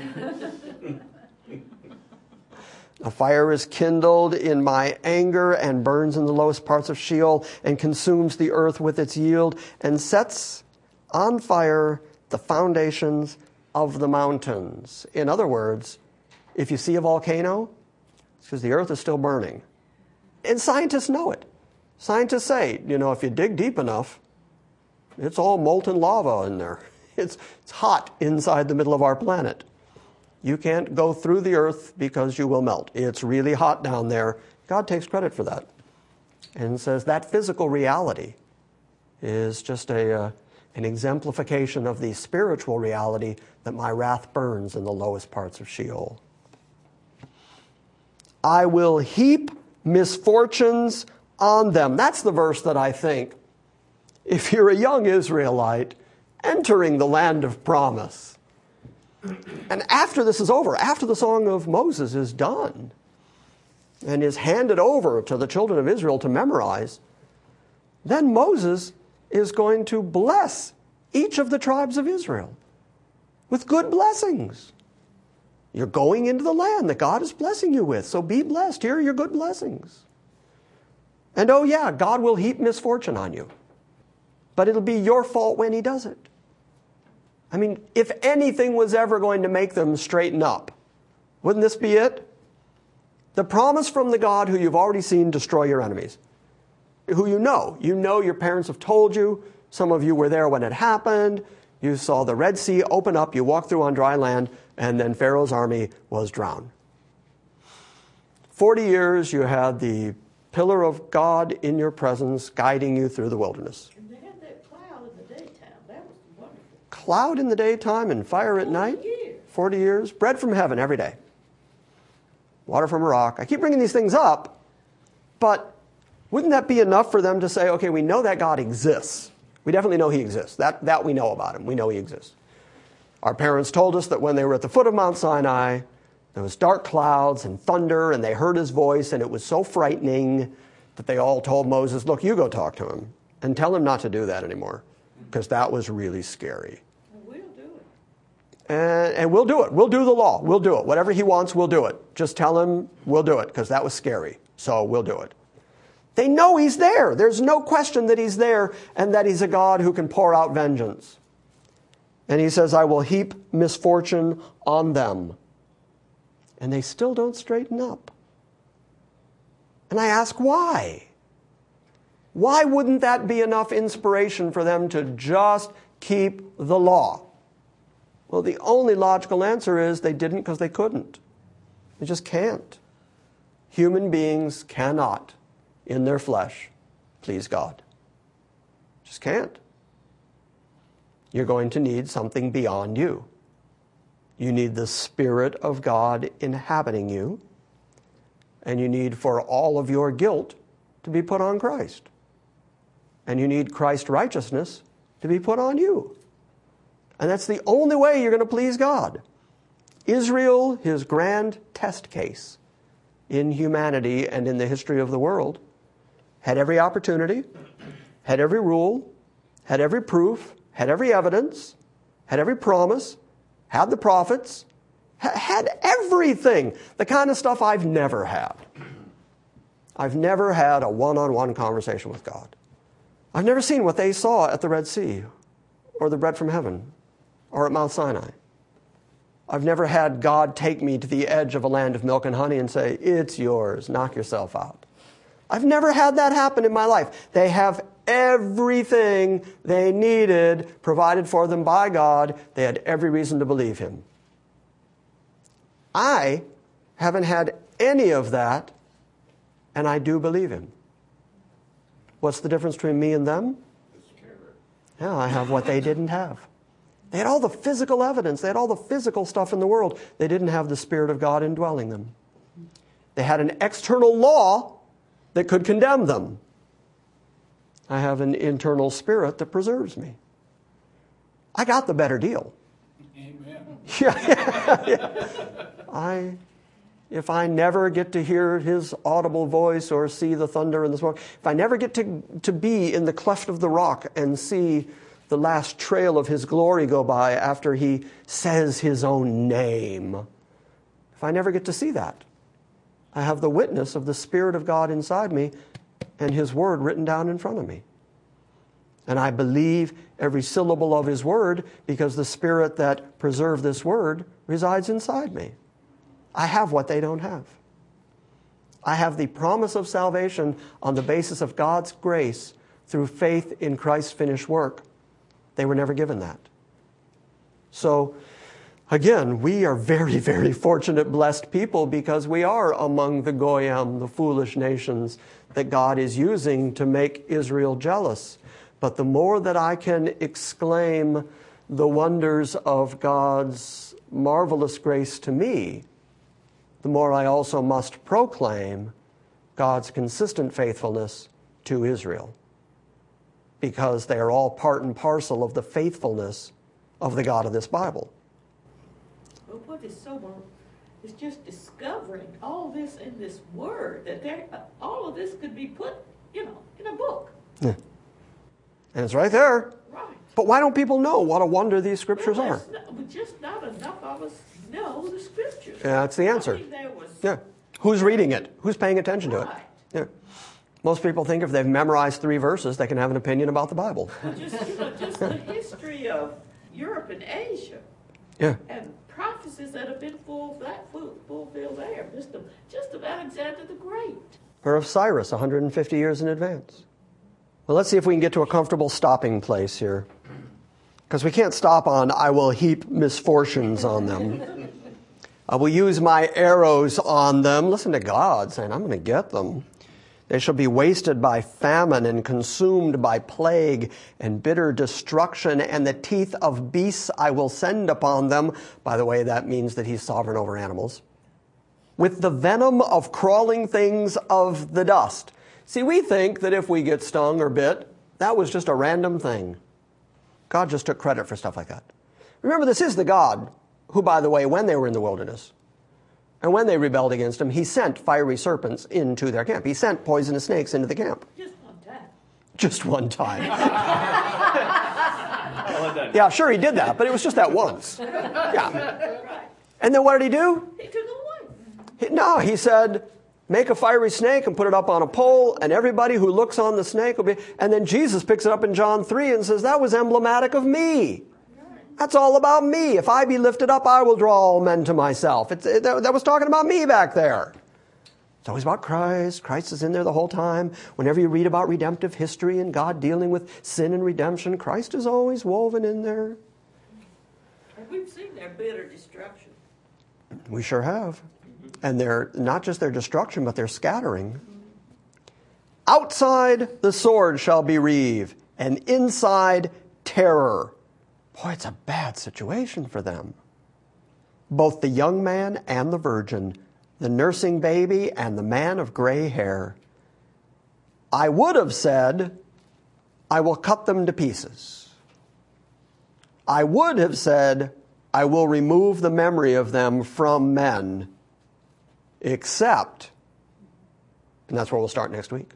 A fire is kindled in my anger and burns in the lowest parts of Sheol and consumes the earth with its yield and sets on fire the foundations of the mountains. In other words, if you see a volcano, it's because the earth is still burning. And scientists know it. Scientists say, if you dig deep enough, it's all molten lava in there. It's hot inside the middle of our planet. You can't go through the earth because you will melt. It's really hot down there. God takes credit for that and says that physical reality is just an exemplification of the spiritual reality that my wrath burns in the lowest parts of Sheol. I will heap misfortunes on them. That's the verse that I think, if you're a young Israelite entering the land of promise, and after this is over, after the Song of Moses is done and is handed over to the children of Israel to memorize, then Moses is going to bless each of the tribes of Israel with good blessings. You're going into the land that God is blessing you with, so be blessed. Here are your good blessings. And oh yeah, God will heap misfortune on you, but it'll be your fault when he does it. I mean, if anything was ever going to make them straighten up, wouldn't this be it? The promise from the God who you've already seen destroy your enemies, who you know your parents have told you, some of you were there when it happened, you saw the Red Sea open up, you walked through on dry land, and then Pharaoh's army was drowned. 40 years you had the pillar of God in your presence guiding you through the wilderness. And they had that cloud in the daytime. That was wonderful. Cloud in the daytime and fire at 40 night? years. 40 years. Bread from heaven every day. Water from a rock. I keep bringing these things up, but wouldn't that be enough for them to say, okay, we know that God exists. We definitely know he exists. That we know about him. We know he exists. Our parents told us that when they were at the foot of Mount Sinai, there was dark clouds and thunder, and they heard his voice, and it was so frightening that they all told Moses, look, you go talk to him and tell him not to do that anymore, because that was really scary. We'll do it. And we'll do it. We'll do the law. We'll do it. Whatever he wants, we'll do it. Just tell him we'll do it, because that was scary. So we'll do it. They know he's there. There's no question that he's there and that he's a God who can pour out vengeance. And he says, I will heap misfortune on them. And they still don't straighten up. And I ask why? Why wouldn't that be enough inspiration for them to just keep the law? Well, the only logical answer is they didn't because they couldn't. They just can't. Human beings cannot, in their flesh, please God. Just can't. You're going to need something beyond you. You need the Spirit of God inhabiting you, and you need for all of your guilt to be put on Christ. And you need Christ's righteousness to be put on you. And that's the only way you're going to please God. Israel, his grand test case in humanity and in the history of the world, had every opportunity, had every rule, had every proof, had every evidence, had every promise, had the prophets, had everything. The kind of stuff I've never had. I've never had a one-on-one conversation with God. I've never seen what they saw at the Red Sea or the bread from heaven or at Mount Sinai. I've never had God take me to the edge of a land of milk and honey and say, it's yours, knock yourself out. I've never had that happen in my life. They have everything they needed provided for them by God. They had every reason to believe him. I haven't had any of that, and I do believe him. What's the difference between me and them? Yeah, I have what they didn't have. They had all the physical evidence. They had all the physical stuff in the world. They didn't have the Spirit of God indwelling them. They had an external law that could condemn them. I have an internal spirit that preserves me. I got the better deal. Amen. Yeah. If I never get to hear his audible voice or see the thunder and the smoke, if I never get to be in the cleft of the rock and see the last trail of his glory go by after he says his own name, if I never get to see that, I have the witness of the Spirit of God inside me and his word written down in front of me. And I believe every syllable of his word because the Spirit that preserved this word resides inside me. I have what they don't have. I have the promise of salvation on the basis of God's grace through faith in Christ's finished work. They were never given that. So, again, we are very, very fortunate, blessed people because we are among the Goyim, the foolish nations that God is using to make Israel jealous. But the more that I can exclaim the wonders of God's marvelous grace to me, the more I also must proclaim God's consistent faithfulness to Israel, because they are all part and parcel of the faithfulness of the God of this Bible. But what is so wonderful is just discovering all this in this word, that all of this could be put, in a book. Yeah. And it's right there. Right. But why don't people know what a wonder these scriptures are? Just not enough of us know the scriptures. Yeah, that's the answer. I mean, there was, Yeah. Who's reading it? Who's paying attention to it? Right. Yeah. Most people think if they've memorized 3 verses, they can have an opinion about the Bible. just the history of Europe and Asia. Yeah. And prophecies that have been fulfilled there. Just of Alexander the Great. Or of Cyrus 150 years in advance. Well, let's see if we can get to a comfortable stopping place here. Because we can't stop on, I will heap misfortunes on them. I will use my arrows on them. Listen to God saying, I'm going to get them. They shall be wasted by famine and consumed by plague and bitter destruction, and the teeth of beasts I will send upon them. By the way, that means that he's sovereign over animals. With the venom of crawling things of the dust. See, we think that if we get stung or bit, that was just a random thing. God just took credit for stuff like that. Remember, this is the God who, by the way, when they were in the wilderness, and when they rebelled against him, he sent fiery serpents into their camp. He sent poisonous snakes into the camp. Just one time. Just one time. Yeah, sure, he did that, but it was just that once. Yeah. And then what did he do? He took them away. No, he said, make a fiery snake and put it up on a pole, and everybody who looks on the snake will be... And then Jesus picks it up in John 3 and says, that was emblematic of me. That's all about me. If I be lifted up, I will draw all men to myself. That was talking about me back there. It's always about Christ. Christ is in there the whole time. Whenever you read about redemptive history and God dealing with sin and redemption, Christ is always woven in there. And we've seen their bitter destruction. We sure have. And they're not just their destruction, but their scattering. Outside the sword shall be reeve, and inside terror. Boy, it's a bad situation for them. Both the young man and the virgin, the nursing baby and the man of gray hair. I would have said, I will cut them to pieces. I would have said, I will remove the memory of them from men, except, and that's where we'll start next week.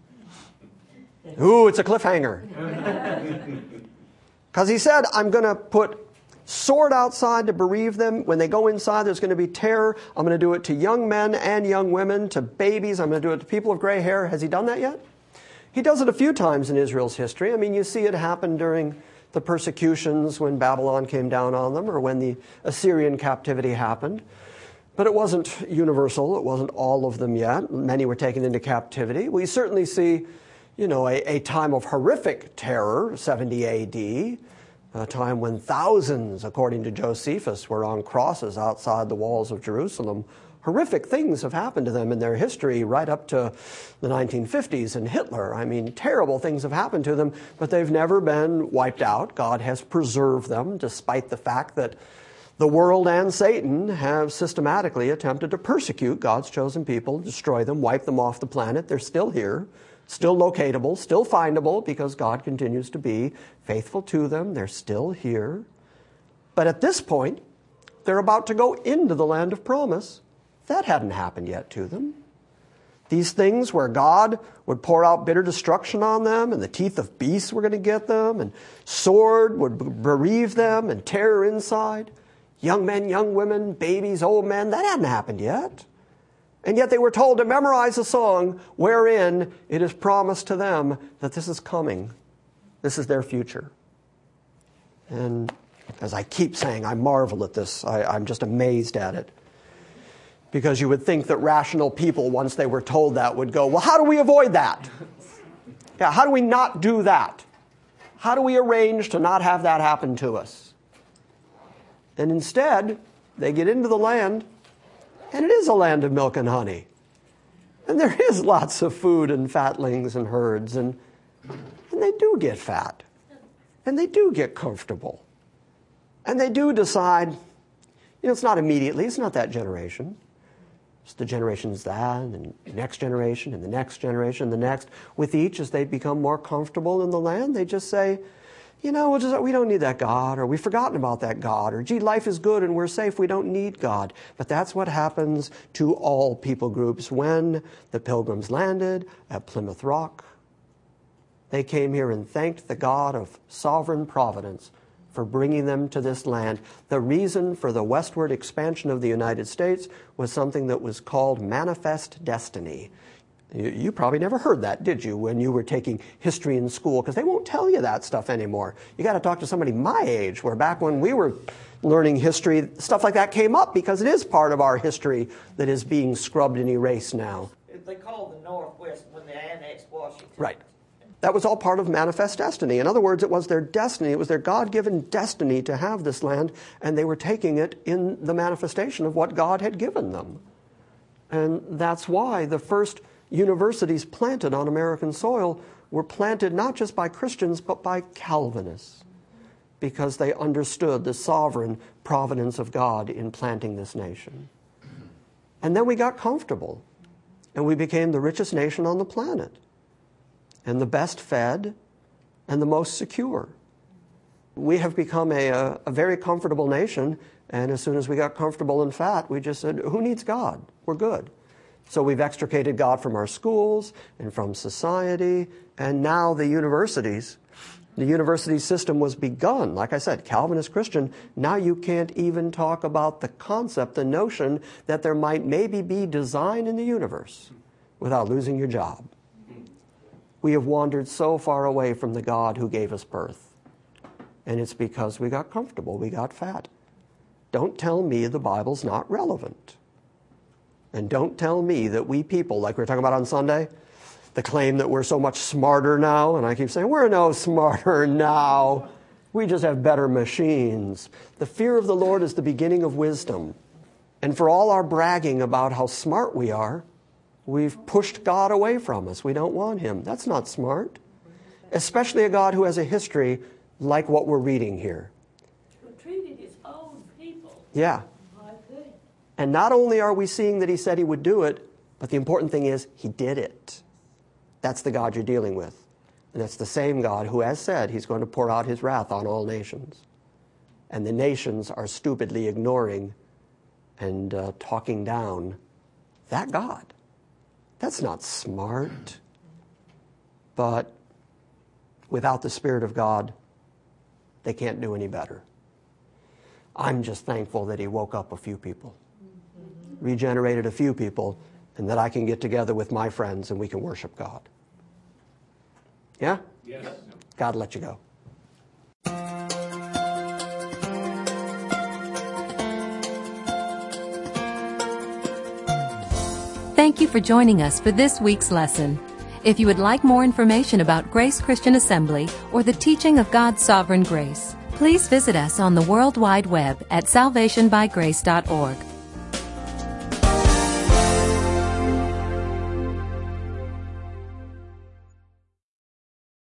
Ooh, it's a cliffhanger. Because he said, I'm going to put sword outside to bereave them. When they go inside, there's going to be terror. I'm going to do it to young men and young women, to babies. I'm going to do it to people of gray hair. Has he done that yet? He does it a few times in Israel's history. I mean, you see it happen during the persecutions when Babylon came down on them, or when the Assyrian captivity happened. But it wasn't universal. It wasn't all of them yet. Many were taken into captivity. We certainly see, a time of horrific terror, 70 A.D., a time when thousands, according to Josephus, were on crosses outside the walls of Jerusalem. Horrific things have happened to them in their history right up to the 1950s and Hitler. I mean, terrible things have happened to them, but they've never been wiped out. God has preserved them, despite the fact that the world and Satan have systematically attempted to persecute God's chosen people, destroy them, wipe them off the planet. They're still here, still locatable, still findable, because God continues to be faithful to them. They're still here. But at this point, they're about to go into the land of promise. That hadn't happened yet to them. These things where God would pour out bitter destruction on them, and the teeth of beasts were going to get them, and sword would bereave them, and terror inside. Young men, young women, babies, old men, that hadn't happened yet. And yet they were told to memorize a song wherein it is promised to them that this is coming. This is their future. And as I keep saying, I marvel at this. I'm just amazed at it. Because you would think that rational people, once they were told that, would go, well, how do we avoid that? Yeah, how do we not do that? How do we arrange to not have that happen to us? And instead, they get into the land, and it is a land of milk and honey. And there is lots of food and fatlings and herds, and they do get fat. And they do get comfortable. And they do decide, it's not immediately, it's not that generation. It's the generations that, and the next generation, and the next generation, and the next. With each, as they become more comfortable in the land, they just say, we don't need that God, or we've forgotten about that God, or gee, life is good and we're safe, we don't need God. But that's what happens to all people groups. When the Pilgrims landed at Plymouth Rock, they came here and thanked the God of sovereign providence for bringing them to this land. The reason for the westward expansion of the United States was something that was called manifest destiny. You probably never heard that, did you, when you were taking history in school? Because they won't tell you that stuff anymore. You got to talk to somebody my age, where back when we were learning history, stuff like that came up, because it is part of our history that is being scrubbed and erased now. They called the Northwest when they annexed Washington. Right. That was all part of manifest destiny. In other words, it was their destiny. It was their God-given destiny to have this land, and they were taking it in the manifestation of what God had given them. And that's why the first universities planted on American soil were planted not just by Christians, but by Calvinists, because they understood the sovereign providence of God in planting this nation. And then we got comfortable, and we became the richest nation on the planet, and the best fed, and the most secure. We have become a very comfortable nation, and as soon as we got comfortable and fat, we just said, who needs God? We're good. So we've extricated God from our schools and from society, and now the university system was begun. Like I said, Calvinist Christian, now you can't even talk about the concept, the notion that there might maybe be design in the universe without losing your job. We have wandered so far away from the God who gave us birth. And it's because we got comfortable, we got fat. Don't tell me the Bible's not relevant. And don't tell me that we people, like we were talking about on Sunday, the claim that we're so much smarter now, and I keep saying, we're no smarter now. We just have better machines. The fear of the Lord is the beginning of wisdom. And for all our bragging about how smart we are, we've pushed God away from us. We don't want Him. That's not smart. Especially a God who has a history like what we're reading here. Who treated His own people. Yeah. And not only are we seeing that He said He would do it, but the important thing is He did it. That's the God you're dealing with. And that's the same God who has said He's going to pour out His wrath on all nations. And the nations are stupidly ignoring and talking down that God. That's not smart. But without the Spirit of God, they can't do any better. I'm just thankful that He woke up a few people, regenerated a few people, and that I can get together with my friends and we can worship God. Yeah? Yes. God let you go. Thank you for joining us for this week's lesson. If you would like more information about Grace Christian Assembly or the teaching of God's sovereign grace, please visit us on the World Wide Web at salvationbygrace.org